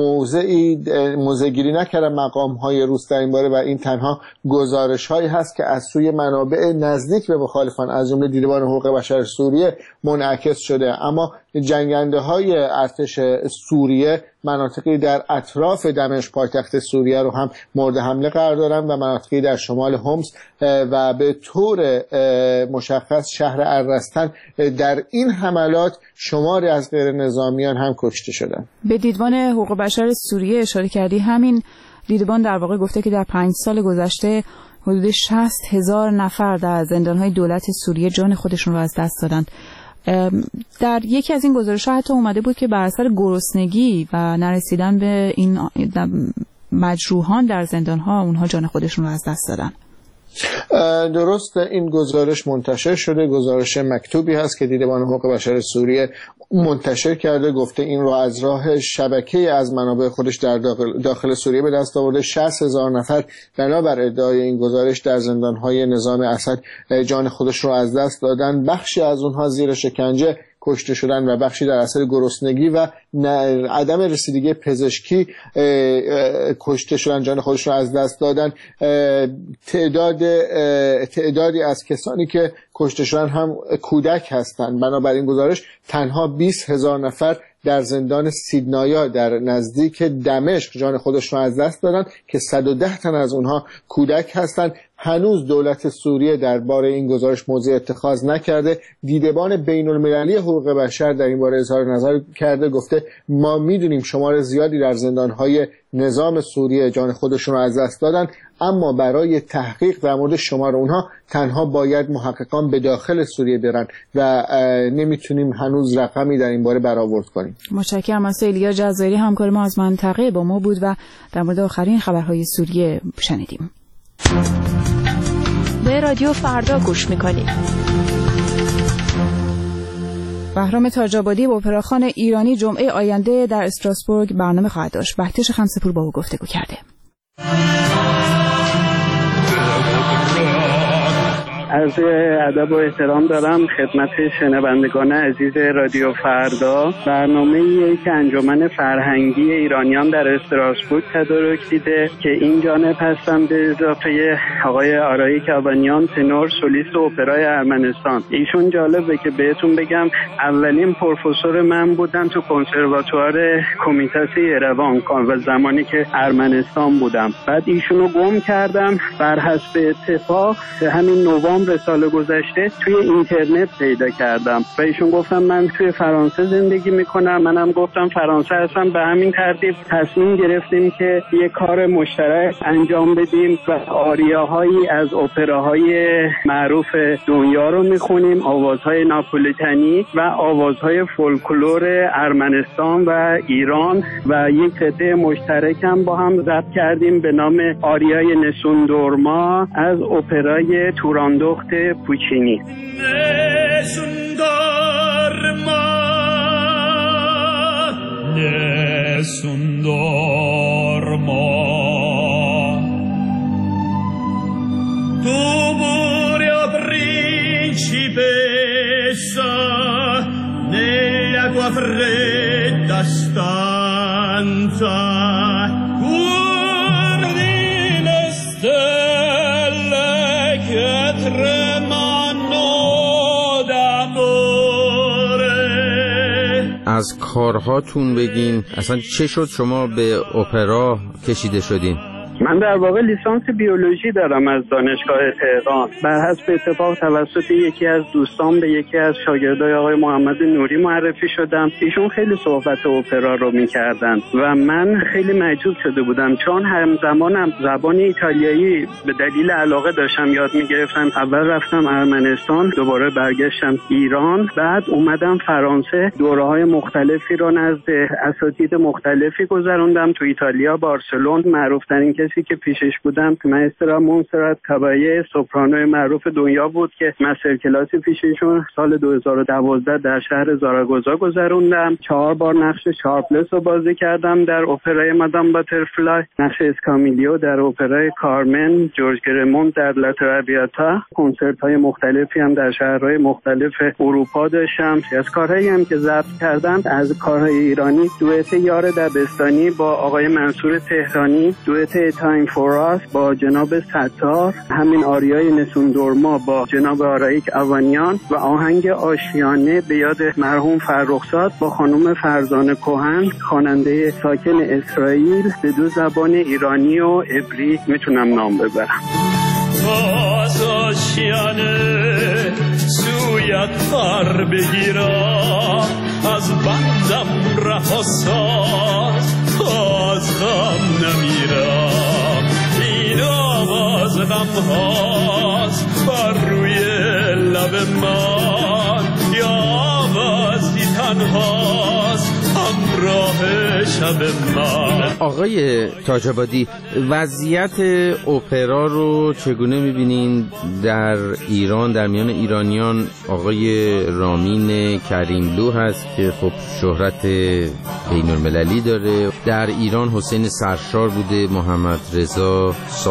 موضع‌گیری نکردن مقام‌های روس در این باره و این تنها گزارش‌هایی هست که از سوی منابع نزدیک به مخالفان از جمله دیدبان حقوق بشر سوریه منعکس شده. اما جنگنده‌های ارتش سوریه مناطقی در اطراف دمشق پایتخت سوریه رو هم مورد حمله قرار دارن و مناطقی در شمال حمص و به طور مشخص شهر ارستن در این حملات شماری از غیر نظامیان هم کشته شدن. به دیدبان حقوق بشر سوریه اشاره کردی. همین دیدبان در واقع گفته که در 5 سال گذشته حدود 60,000 نفر در زندان‌های دولت سوریه جان خودشون رو از دست دادند. در یکی از این گزارش‌ها حتی اومده بود که بر اثر گرسنگی و نرسیدن به این مجروحان در زندان‌ها اونها جان خودشون رو از دست دادن. درست، این گزارش منتشر شده، گزارش مکتوبی هست که دیدبان حقوق بشر سوریه منتشر کرده، گفته این رو از راه شبکه از منابع خودش در داخل سوریه به دست آورده. 60,000 نفر بنابر ادعای این گزارش در زندان‌های نظام اسد جان خودش رو از دست دادن. بخشی از اونها زیر شکنجه کشته شدن و بخشی در اثر گرسنگی و عدم رسیدگی پزشکی کشته شدن، جان خودش رو از دست دادن. تعدادی از کسانی که کشته شدن هم کودک هستند. بنابراین گزارش تنها 20,000 نفر در زندان سیدنایا در نزدیک دمشق جان خودشون از دست دادن که 110 تن از اونها کودک هستند. هنوز دولت سوریه درباره این گزارش موضع اتخاذ نکرده. دیدبان بین المللی حقوق بشر در این باره اظهار نظر کرده، گفته ما میدونیم شمار زیادی در زندانهای نظام سوریه جان خودشون رو از دست دادن، اما برای تحقیق در مورد شمار اونها تنها باید محققان به داخل سوریه برن و نمیتونیم هنوز رقمی در این باره برآورد کنیم. متشکرم. از ایلیا جزایری همکار ما از منطقه با ما بود و در مورد آخرین خبرهای سوریه شنیدیم. به رادیو فردا گوش میکنید. بهرام تاج‌آبادی با اپراخوان ایرانی جمعه آینده در استراسبورگ برنامه خواهد داشت. بهتیش خمسه‌پور با او گفتگو کرده. عرض ادب و احترام دارم خدمت شنوندگان عزیز رادیو فردا. برنامه‌ای که انجمن فرهنگی ایرانیان در استراسبورگ تدارک دیده که این جانب هستم به اضافه آقای آرایی کوانیان، تنور سولیست اپرای ارمنستان. ایشون جالبه که بهتون بگم اولین پروفسور من بودن تو کنسرواتوار کمیتاسی ایروان و زمانی که ارمنستان بودم. بعد ایشونو گم کردم، بر حسب اتفاق همین نوامبر سال گذشته توی اینترنت پیدا کردم و ایشون گفتم من توی فرانسه زندگی میکنم، منم گفتم فرانسه هستم. به همین ترتیب تصمیم گرفتیم که یه کار مشترک انجام بدیم و آریاهایی از اپراهای معروف دنیا رو میخونیم، آوازهای ناپولیتانی و آوازهای فولکلور ارمنستان و ایران و یک قطعه مشترک هم با هم ضبط کردیم به نام آریای نسون دورما از اپرای توراندخت پوچینی. نسون دورما نسون دورما tu murio principessa nella tua fredda stanza guardi le stelle che tremano d'amore. از کارهاتون بگین، اصلا چه شد شما به اپرا کشیده شدین؟ من در واقع لیسانس بیولوژی دارم از دانشگاه تهران. بر حسب اتفاق توسط یکی از دوستان به یکی از شاگردای آقای محمد نوری معرفی شدم. ایشون خیلی صحبت اپرا رو می‌کردن و من خیلی معجب شده بودم چون همزمانم زبان ایتالیایی به دلیل علاقه داشتم یاد می‌گرفتم. اول رفتم ارمنستان، دوباره برگشتم ایران، بعد اومدم فرانسه. دوره‌های مختلفی رو نزد اساتید مختلفی گذروندم. تو ایتالیا بارسلون معروف‌ترین کسی که پیشش بودم ماسترا مونسرات کابایه، سوپرانوی معروف دنیا بود که مستر کلاسی پیششون سال 2012 در شهر زاراگوزا گذروندم. 4 بار نقش شارپلس رو بازی کردم در اپرای مادام باترفلای، نقش اسکامیلیو در اپرای کارمن، جورج گرمونت در لاترابیاتا. کنسرت‌های مختلفی هم در شهرهای مختلف اروپا داشتم. از کارهایی هم که ضبط کردم از کارهای ایرانی، دوئت یار دبستانی با آقای منصور تهرانی، دوئت تایم فور آس با جناب ستار، همین آریای نسون دورما با جناب آرایک اوانیان و آهنگ آشیانه به یاد مرحوم فرخزاد با خانم فرزانه کهن، خواننده ساکن اسرائیل، به 2 زبان ایرانی و عبری میتونم نام ببرم. از آشیانه سویت پر بگیرم، از بندم رها ساز از غم نمیرم. این آواز غم هاست بر روی لب من، یا راه شب من. آقای تاج‌آبادی، وضعیت اپرا رو چگونه می‌بینین در ایران، در میان ایرانیان؟ آقای رامین کریملو هست که خب شهرت بین‌المللی داره. در ایران حسین سرشار بوده، محمد رضا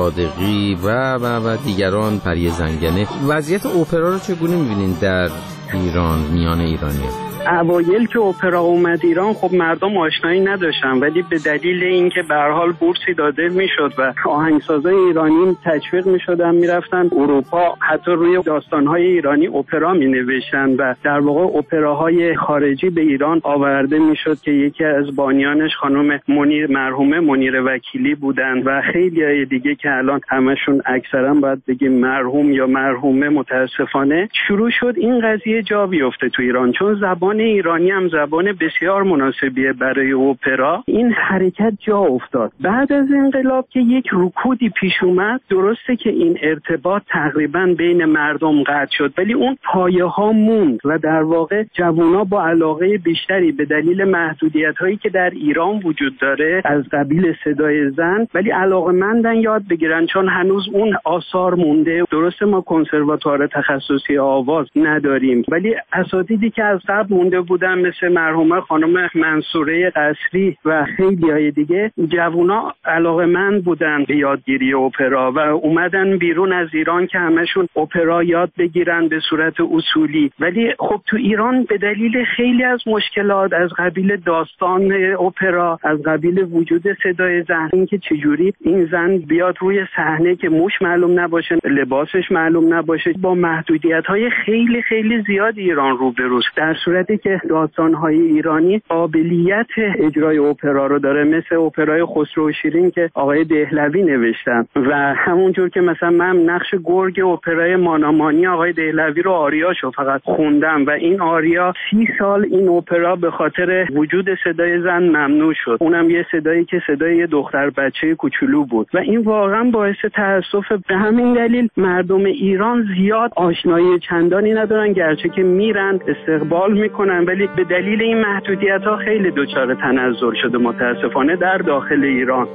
صادقی و دیگران، پری زنگنه. وضعیت اپرا رو چگونه می‌بینین در ایران، میان ایرانیان؟ اوایل که اپرا اومد ایران خب مردم آشنایی نداشتن، ولی به دلیل اینکه به هر حال بورسی داده میشد و آهنگسازای ایرانی تشویق میشدن میرفتن اروپا، حتی روی داستانهای ایرانی اپرا مینوشتن و در واقع اپراهای خارجی به ایران آورده میشد که یکی از بانیانش خانم مرحومه منیر وکیلی بودن و خیلی دیگه که الان همشون اکثرا باید بگیم مرحوم یا مرحومه متاسفانه. شروع شد این قضیه جا بیفته تو ایران، چون زبان ایرانی هم زبان بسیار مناسبیه برای اپرا. این حرکت جا افتاد. بعد از انقلاب که یک رکودی پیش اومد، درسته که این ارتباط تقریبا بین مردم قطع شد، ولی اون پایه ها موند و در واقع جوونا با علاقه بیشتری به دلیل محدودیت هایی که در ایران وجود داره از قبیل صدای زن، ولی علاقه‌مندن یاد بگیرن، چون هنوز اون آثار مونده. درسته ما کنسرواتوار تخصصی آواز نداریم، ولی اساتیدی که از قبل مونده بودن مثل مرحومه خانم منصوره قصری و خیلی های دیگه، جوونا علاقه‌مند بودن به یادگیری اپرا و اومدن بیرون از ایران که همشون اپرا یاد بگیرن به صورت اصولی. ولی خب تو ایران به دلیل خیلی از مشکلات از قبیل داستان اپرا، از قبیل وجود صدای زن، اینکه چجوری این زن بیاد روی صحنه که موش معلوم نباشه، لباسش معلوم نباشه، با محدودیت‌های خیلی خیلی زیاد ایران روبروست، در صورتی که داستان‌های ایرانی قابلیت اجرای اپرا رو داره، مثل اپرای خسرو و شیرین که آقای دهلوی نوشتن و همونجور که مثلا من نقش گرگ اپرای مانامانی آقای دهلوی رو آریاشو فقط خوندم و این آریا 30 سال این اپرا به خاطر وجود صدای زن ممنوع شد، اونم یه صدایی که صدای یه دختر بچه کوچولو بود و این واقعا باعث تأسف. به همین دلیل مردم ایران زیاد آشنایی چندانی ندارن، گرچه که میرن استقبال میکنن، ولی به دلیل این محدودیت‌ها خیلی دچار تنزل شده متاسفانه در داخل ایران.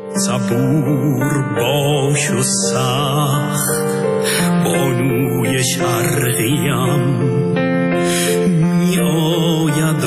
صبور باش و سخت بانوی شرقیم، می آید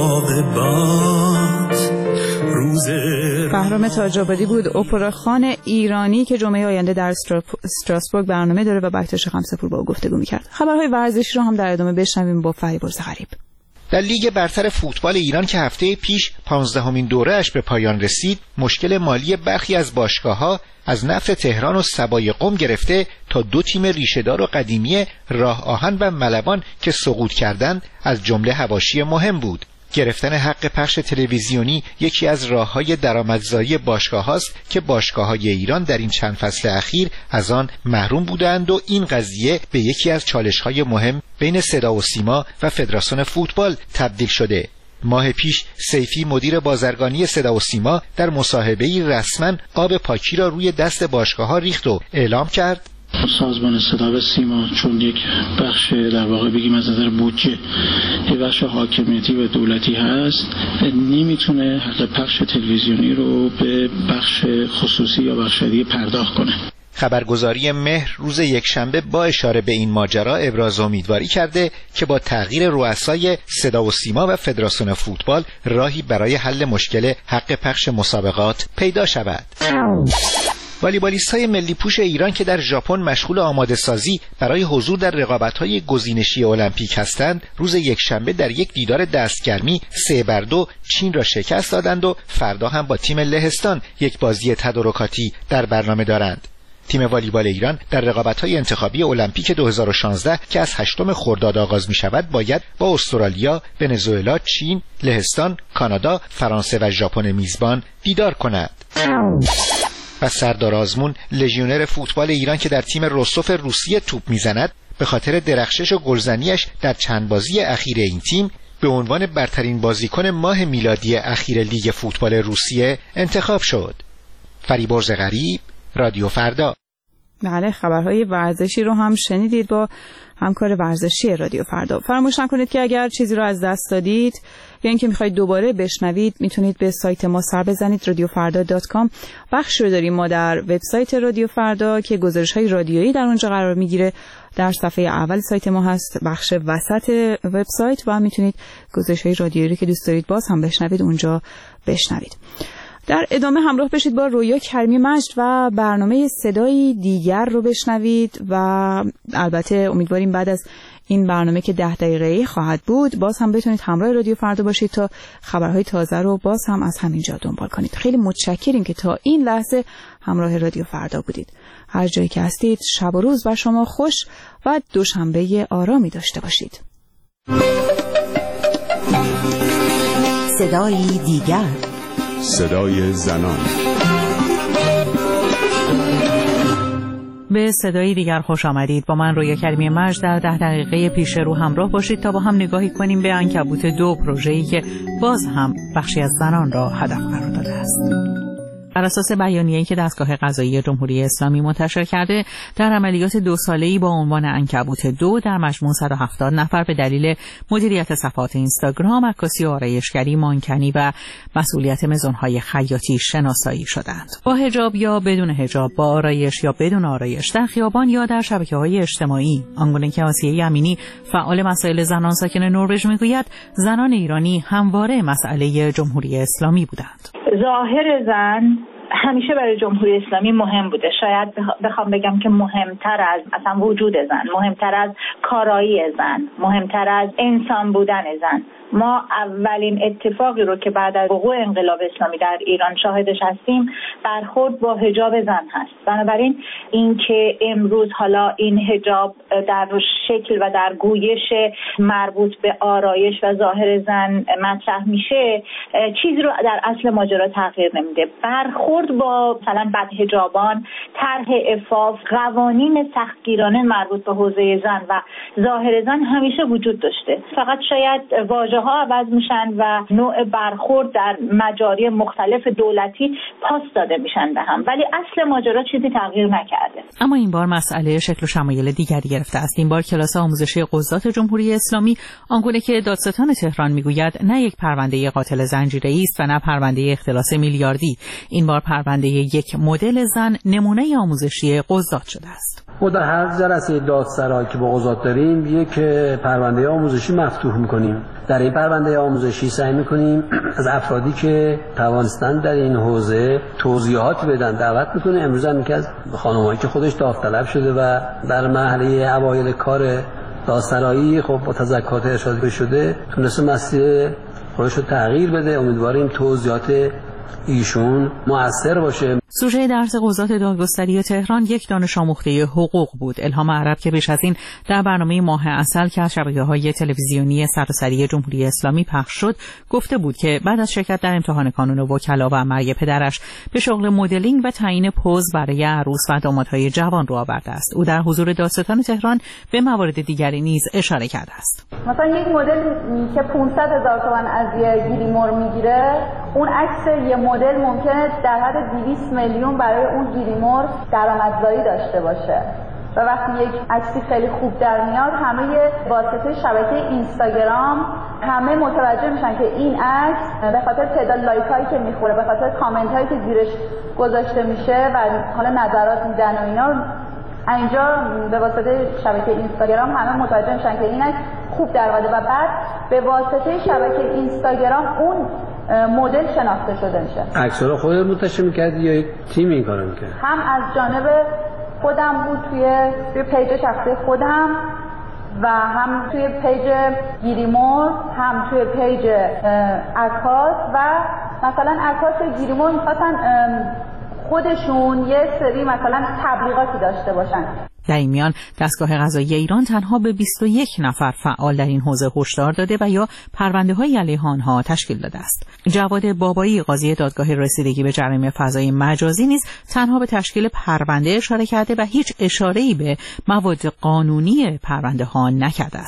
عاقبت روز. بهرام تاج‌آبادی بود، اپراخوان ایرانی که جمعه آینده در استراسبورگ برنامه داره و بکتاش خمسه‌پور با او گفتگو می‌کرد. خبرهای ورزشی رو هم در ادامه بشنویم با فریبرز غریب. در لیگ برتر فوتبال ایران که هفته پیش 15مین دوره‌اش به پایان رسید، مشکل مالی برخی از باشگاه‌ها از نفت تهران و سبای قم گرفته تا 2 تیم ریشه‌دار و قدیمی راه آهن و ملوان که سقوط کردند از جمله حواشی مهم بود. گرفتن حق پخش تلویزیونی یکی از راه‌های درآمدزایی باشگاه‌هاست که باشگاه‌های ایران در این چند فصل اخیر از آن محروم بودند و این قضیه به یکی از چالش‌های مهم بین صدا و سیما و فدراسیون فوتبال تبدیل شده. ماه پیش سیفی مدیر بازرگانی صدا و سیما در مصاحبه‌ای رسما آب پاکی را روی دست باشگاه‌ها ریخت و اعلام کرد سازمان صدا و سیما چون یک بخش در واقع بگیم از نظر بودجه یک بخش حاکمیتی و دولتی هست، نمیتونه حق پخش تلویزیونی رو به بخش خصوصی یا بخش دیگه پرداخت کنه. خبرگزاری مهر روز یکشنبه با اشاره به این ماجرا ابراز امیدواری کرده که با تغییر رؤسای صدا و سیما و فدراسیون فوتبال راهی برای حل مشکل حق پخش مسابقات پیدا شود. والیبالیست‌های ملی پوش ایران که در ژاپن مشغول آماده سازی برای حضور در رقابت‌های گزینشی المپیک هستند، روز یکشنبه در یک دیدار دستگرمی 3-2 چین را شکست دادند و فردا هم با تیم لهستان یک بازی تدارکاتی در برنامه دارند. تیم والیبال ایران در رقابت‌های انتخابی المپیک 2016 که از 8 خرداد آغاز می‌شود باید با استرالیا، ونزوئلا، چین، لهستان، کانادا، فرانسه و ژاپن میزبان دیدار کند. و سردار آزمون لژیونر فوتبال ایران که در تیم روستوف روسیه توپ میزند به خاطر درخشش و گلزنیش در چند بازی اخیر این تیم به عنوان برترین بازیکن ماه میلادی اخیر لیگ فوتبال روسیه انتخاب شد. فریبرز غریب، رادیو فردا. بله، خبرهای ورزشی رو هم شنیدید با همکار ورزشی رادیو فردا. فراموش نکنید که اگر چیزی رو از دست دادید یا اینکه میخواید دوباره بشنوید، میتونید به سایت ما سر بزنید radiofarda.com. بخش رو داریم ما در وبسایت رادیو فردا که گزارش‌های رادیویی در اونجا قرار میگیره. در صفحه اول سایت ما هست بخش وسط وبسایت و میتونید گزارش‌های رادیویی رو که دوست دارید باز هم بشنوید اونجا بشنوید. در ادامه همراه بشید با رویا کریمی مجد و برنامه صدایی دیگر رو بشنوید و البته امیدواریم بعد از این برنامه که 10 دقیقه‌ای خواهد بود باز هم بتونید همراه رادیو فردا باشید تا خبرهای تازه رو باز هم از همینجا دنبال کنید. خیلی متشکریم که تا این لحظه همراه رادیو فردا بودید. هر جایی که هستید شب و روز بر شما خوش و دوشنبه آرامی داشته باشید. صدایی دیگر، صدای زنان. به صدای دیگر خوش آمدید. با من رویا کریمی مجد در 10 دقیقه پیش رو همراه باشید تا با هم نگاهی کنیم به عنکبوت 2، پروژه‌ای که باز هم بخشی از زنان را هدف قرار داده است. بر اساس بیانیه‌ای که دستگاه قضایی جمهوری اسلامی منتشر کرده، در عملیات 2 ساله‌ای با عنوان عنکبوت 2 در مجموع 170 نفر به دلیل مدیریت صفحات اینستاگرام، عکاسی و آرایشگری، مانکنی و مسئولیت مزون‌های خیاطی شناسایی شدند. با حجاب یا بدون حجاب، با آرایش یا بدون آرایش، در خیابان یا در شبکه‌های اجتماعی. آنگونه که آسیه امینی، فعال مسائل زنان ساکن نروژ میگوید، زنان ایرانی همواره مسئله جمهوری اسلامی بودند. ظاهر زن همیشه برای جمهوری اسلامی مهم بوده. شاید بخوام بگم که مهمتر از اصلا وجود زن، مهمتر از کارایی زن، مهمتر از انسان بودن زن. ما اولین اتفاقی رو که بعد از وقوع انقلاب اسلامی در ایران شاهدش هستیم برخورد با حجاب زن هست. بنابراین اینکه امروز حالا این حجاب در شکل و در گویش مربوط به آرایش و ظاهر زن مطرح میشه، چیزی رو در اصل ماجرا تغییر نمیده. برخورد با مثلا بدحجابان، طرح عفاف، قوانین سختگیرانه مربوط به حوزه زن و ظاهر زن همیشه وجود داشته. فقط شاید واژه‌ها عوض میشن و نوع برخورد در مجاری مختلف دولتی پاس داده میشن به هم، ولی اصل ماجرا چیزی تغییر نکرده. اما این بار مسئله شکل و شمایل دیگری گرفته است. این بار کلاس آموزشی قضات جمهوری اسلامی، آنگونه که دادستان تهران میگوید، نه یک پرونده قاتل زنجیره‌ای است و نه پرونده اختلاس میلیاردی. این بار پرونده یک مدل زن نمونه آموزشی قضات شده است. ما در هر جلسه دادسرا که با قضات داریم یک پرونده آموزشی مفتوح میکنیم. در این پرونده آموزشی سعی میکنیم از افرادی که توانستن در این حوزه توضیحات بدن دعوت میکنیم. امروز هم یکی از خانم‌هایی که خودش داوطلب شده و در مرحله اوایل کار دادسرایی خب با تذکرات ارشادی شده تونسته مسیر خودش رو تغییر بده. امیدواریم توضیحات ایشون مؤثر باشه. سوژه درس قضات دادگستری تهران یک دانش آموخته حقوق بود. الهام عرب که پیش از این در برنامه ماه عسل که از شبکه‌های تلویزیونی سراسری جمهوری اسلامی پخش شد گفته بود که بعد از شرکت در امتحان کانون وکلا و مرگ پدرش به شغل مدلینگ و تعیین پوز برای عروس و دامادهای جوان رو آورده است. او در حضور دادستان تهران به موارد دیگری نیز اشاره کرده است. مثلا یک مدل که 500,000 تومان از یه گیریمور میگیره، اون عکس یه مدل ممکنه در حد 200 میلیون برای اون گیریمور درآمدزایی داشته باشه و وقتی یک عکسی خیلی خوب در میاد همه واسطه شبکه اینستاگرام همه متوجه میشن که این عکس به خاطر تعداد لایک هایی که میخوره، به خاطر کامنت هایی که زیرش گذاشته میشه و حالا نظرات میدن و اینا، اینجا به واسطه شبکه اینستاگرام همه متوجه میشن که این عکس خوب در اومده و بعد به واسطه شبکه اینستاگرام اون مدل شناخته شده میشه. عکس‌ها رو خودت منتشر می‌کردی یا یک تیم این کارو می‌کرد؟ هم از جانب خودم بود توی پیج شخصی خودم و هم توی پیج گیریمور، هم توی پیج عکاس و مثلا عکاس و گیریمور می‌خواستن خودشون یه سری مثلا تبلیغاتی داشته باشن. در این میان دستگاه قضایی ایران تنها به 21 نفر فعال در این حوزه هشدار داده و یا پرونده‌های علیه آنها تشکیل داده است. جواد بابایی قاضی دادگاه رسیدگی به جرایم فضای مجازی نیز تنها به تشکیل پرونده اشاره کرده و هیچ اشاره‌ای به مواد قانونی پرونده ها نکرده است.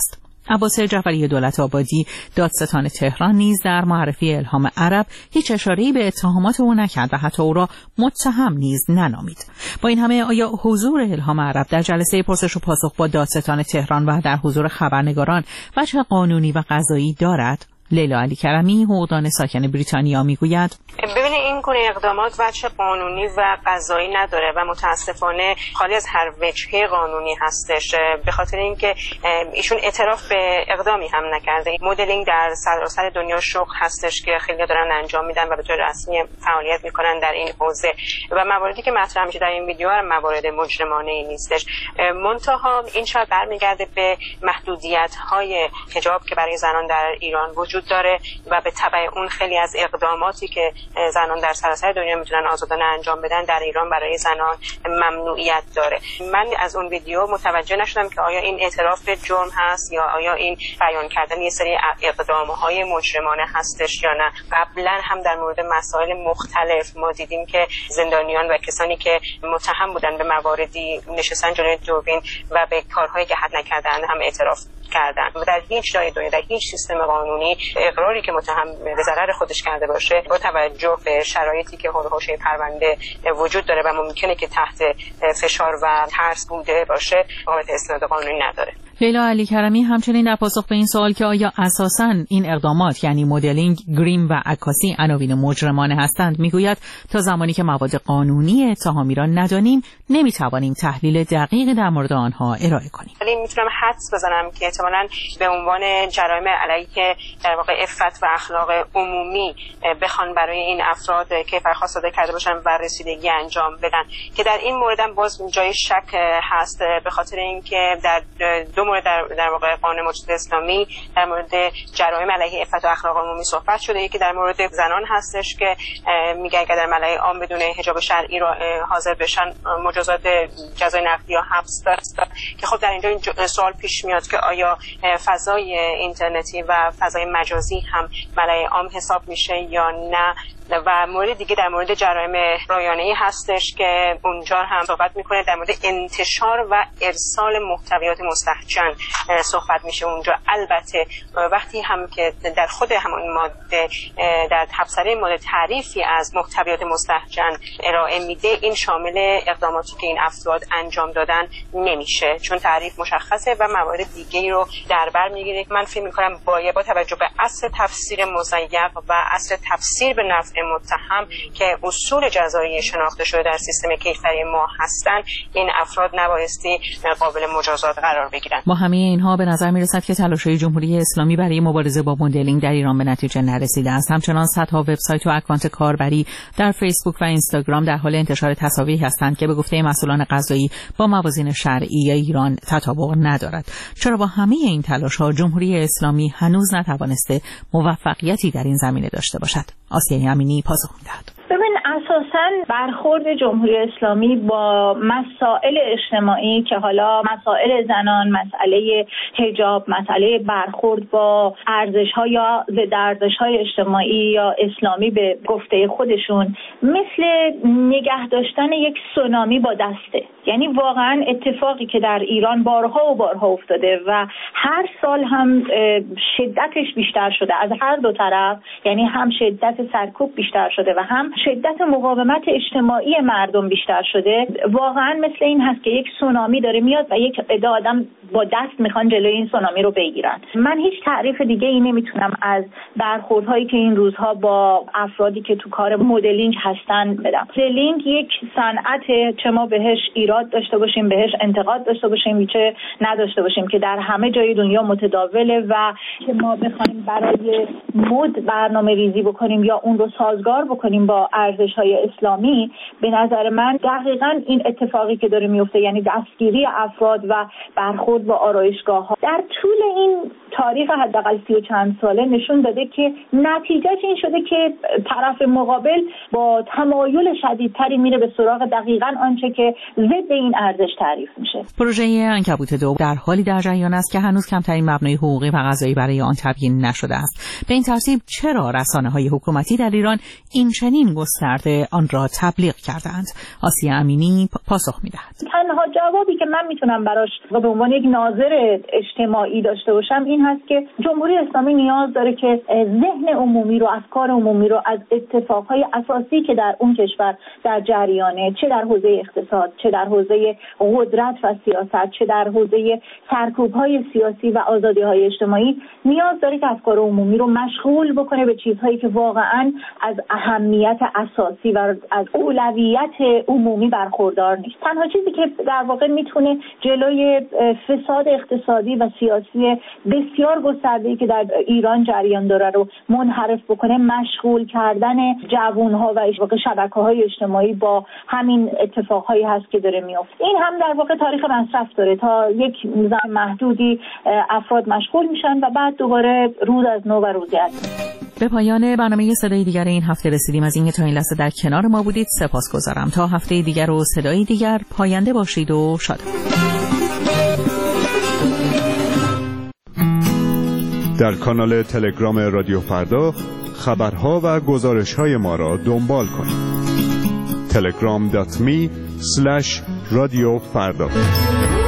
عباس جعفری دولت آبادی دادستان تهران نیز در معرفی الهام عرب هیچ اشاره‌ای به اتهامات او نکرد و حتی او را متهم نیز ننامید. با این همه آیا حضور الهام عرب در جلسه پرسش و پاسخ با دادستان تهران و در حضور خبرنگاران وجه قانونی و قضایی دارد؟ لیلا علی کرمی، حقوقدان ساکن بریتانیا، میگوید ببینید این گونه اقدامات وجه قانونی و قضایی نداره و متاسفانه خالی از هر وجهه قانونی هستش، به خاطر اینکه ایشون اعتراف به اقدامی هم نکرده. مدلینگ در سراسر دنیا شغل هستش که خیلی دارن انجام میدن و به طور رسمی فعالیت میکنن در این حوزه و مواردی که مطرح میشه در این ویدیو هم موارد مجرمانه ای نیستش. منتها این شاید برمیگرده به محدودیت های حجاب که برای زنان در ایران وجود داره و به تبع اون خیلی از اقداماتی که زنان در سراسر دنیا میتونن آزادانه انجام بدن در ایران برای زنان ممنوعیت داره. من از اون ویدیو متوجه نشدم که آیا این اعتراف به جرم هست یا آیا این بیان کردن یه سری اقدامهای مجرمانه هستش یا نه. قبلا هم در مورد مسائل مختلف ما دیدیم که زندانیان و کسانی که متهم بودن به مواردی نشستن جلوی دوربین و به کارهایی که حد نکردن هم اعتراف کردن و در هیچ جای دنیا در هیچ سیستم قانونی اقراری که متهم به ضرر خودش کرده باشه با توجه به شرایطی که حول و حوزه پرونده وجود داره و ممکنه که تحت فشار و ترس بوده باشه قابلیت استناد قانونی نداره. لیلا علی کرمی همچنین در پاسخ به این سوال که آیا اساساً این اقدامات یعنی مدلینگ، گریم و عکاسی عناوین مجرمانه هستند میگوید تا زمانی که مواد قانونی اتهامی را ندانیم نمیتوانیم تحلیل دقیقی در مورد آنها ارائه کنیم. ولی میتونم حدس بزنم که احتمالاً به عنوان جرایم علیه در واقع عفت و اخلاق عمومی بخوان برای این افراد که فرخواست صادر کرده باشن و رسیدگی انجام بدن که در این مورد هم باز جای شک هست به خاطر اینکه در دو مورد در واقع قانون مجتمع اسلامی در مورد جرایم علیه عفت و اخلاق عمومی صحبت شده. یکی در مورد زنان هستش که میگه اگر در ملأ عام بدون حجاب شرعی را حاضر بشن مجازات جزای نقدی یا حبس است که خب در اینجا این سوال پیش میاد که آیا فضای اینترنتی و فضای مجازی هم ملأ عام حساب میشه یا نه. و مورد دیگه در مورد جرایم رایانه‌ای هستش که اونجا هم صحبت میکنه در مورد انتشار و ارسال محتویات مستهجن صحبت میشه اونجا. البته وقتی هم که در خود همون ماده در تبصره ماده تعریفی از محتویات مستهجن ارائه میده این شامل اقداماتی که این افراد انجام دادن نمیشه چون تعریف مشخصه و موارد دیگه‌ای رو در بر میگیره. من فکر میکنم با توجه به اصل تفسیر مضیق و اصل تفسیر به نفع متهم که اصول جزایی شناخته شده در سیستم کیفری ما هستند این افراد نبایستی قابل مجازات قرار بگیرن. با همه اینها به نظر میرسد که تلاش‌های جمهوری اسلامی برای مبارزه با مدلینگ در ایران به نتیجه نرسیده است. همچنان صدها وبسایت و اکانت کاربری در فیسبوک و اینستاگرام در حال انتشار تصاویری هستند که به گفته مسئولان قضایی با موازین شرعی ایران تطابق ندارد. چرا با همه این تلاش‌ها جمهوری اسلامی هنوز نتوانسته موفقیتی در این زمینه داشته باشد؟ آسیای امینی پاسخ می‌دهد. ببین اساساً برخورد جمهوری اسلامی با مسائل اجتماعی که حالا مسائل زنان، مسئله حجاب، مسئله برخورد با ارزش‌ها یا ضد ارزش‌های اجتماعی یا اسلامی به گفته خودشون مثل نگه داشتن یک سونامی با دسته. یعنی واقعاً اتفاقی که در ایران بارها و بارها افتاده و هر سال هم شدتش بیشتر شده از هر دو طرف، یعنی هم شدت سرکوب بیشتر شده و هم شدت مقاومت اجتماعی مردم بیشتر شده. واقعا مثل این هست که یک سونامی داره میاد و یک عده آدم با دست میخوان جلوی این سونامی رو بگیرن. من هیچ تعریف دیگه ای نمیتونم از برخوردهایی که این روزها با افرادی که تو کار مدلینگ هستن بدم. مدلینگ یک صنعته، چه ما بهش ایراد داشته باشیم، بهش انتقاد داشته باشیم، چه نداشته باشیم، که در همه جای دنیا متداوله و که ما بخوایم برای مد برنامه ریزی بکنیم یا اون رو سازگار بکنیم با ارزش‌های اسلامی، به نظر من دقیقاً این اتفاقی که داره میفته، یعنی دستگیری افراد و برخورد با آرایشگاه‌ها در طول این تاریخ حداقل 30 و چند ساله نشون داده که نتیجهش این شده که طرف مقابل با تمایل شدیدتری میره به سراغ دقیقاً آنچه که ضد ضد این ارزش تعریف میشه. پروژه عنکبوت 2 در حالی در جریان است که هنوز کمترین مبنای حقوقی و قضایی برای آن تبیین نشده است. به این ترتیب چرا رسانه‌های حکومتی در ایران این چنین گسترده آن را تبلیغ کردند؟ آسیه امینی پاسخ می‌دهد. تنها جوابی که من میتونم براش به عنوان یک ناظر اجتماعی داشته باشم این هست که جمهوری اسلامی نیاز داره که ذهن عمومی رو، افکار عمومی رو از اتفاقهای اساسی که در اون کشور در جریانه، چه در حوزه اقتصاد، چه در حوزه قدرت و سیاست، چه در حوزه سرکوب‌های سیاسی و آزادی‌های اجتماعی، نیاز داره که افکار عمومی رو مشغول بکنه به چیزهایی که واقعاً از اهمیت اساسی و از اولویت عمومی برخوردار نیست. تنها چیزی که در واقع میتونه جلوی فساد اقتصادی و سیاسی بسیار گسترده‌ای که در ایران جریان داره رو منحرف بکنه، مشغول کردن جوان‌ها و شبکه‌های اجتماعی با همین اتفاقهایی هست که داره میفته. این هم در واقع تاریخ مصرف داره، تا یک زمان محدودی افراد مشغول میشن و بعد دوباره روز از نو و روزی از نو. به پایان برنامه صدای دیگر این هفته رسیدیم. از اینکه تا این لحظه در کنار ما بودید سپاسگزارم. تا هفته دیگر و صدای دیگر، پاینده باشید و شاد. در کانال تلگرام رادیو فردا خبرها و گزارش‌های ما را دنبال کنید. telegram.me/radiofarda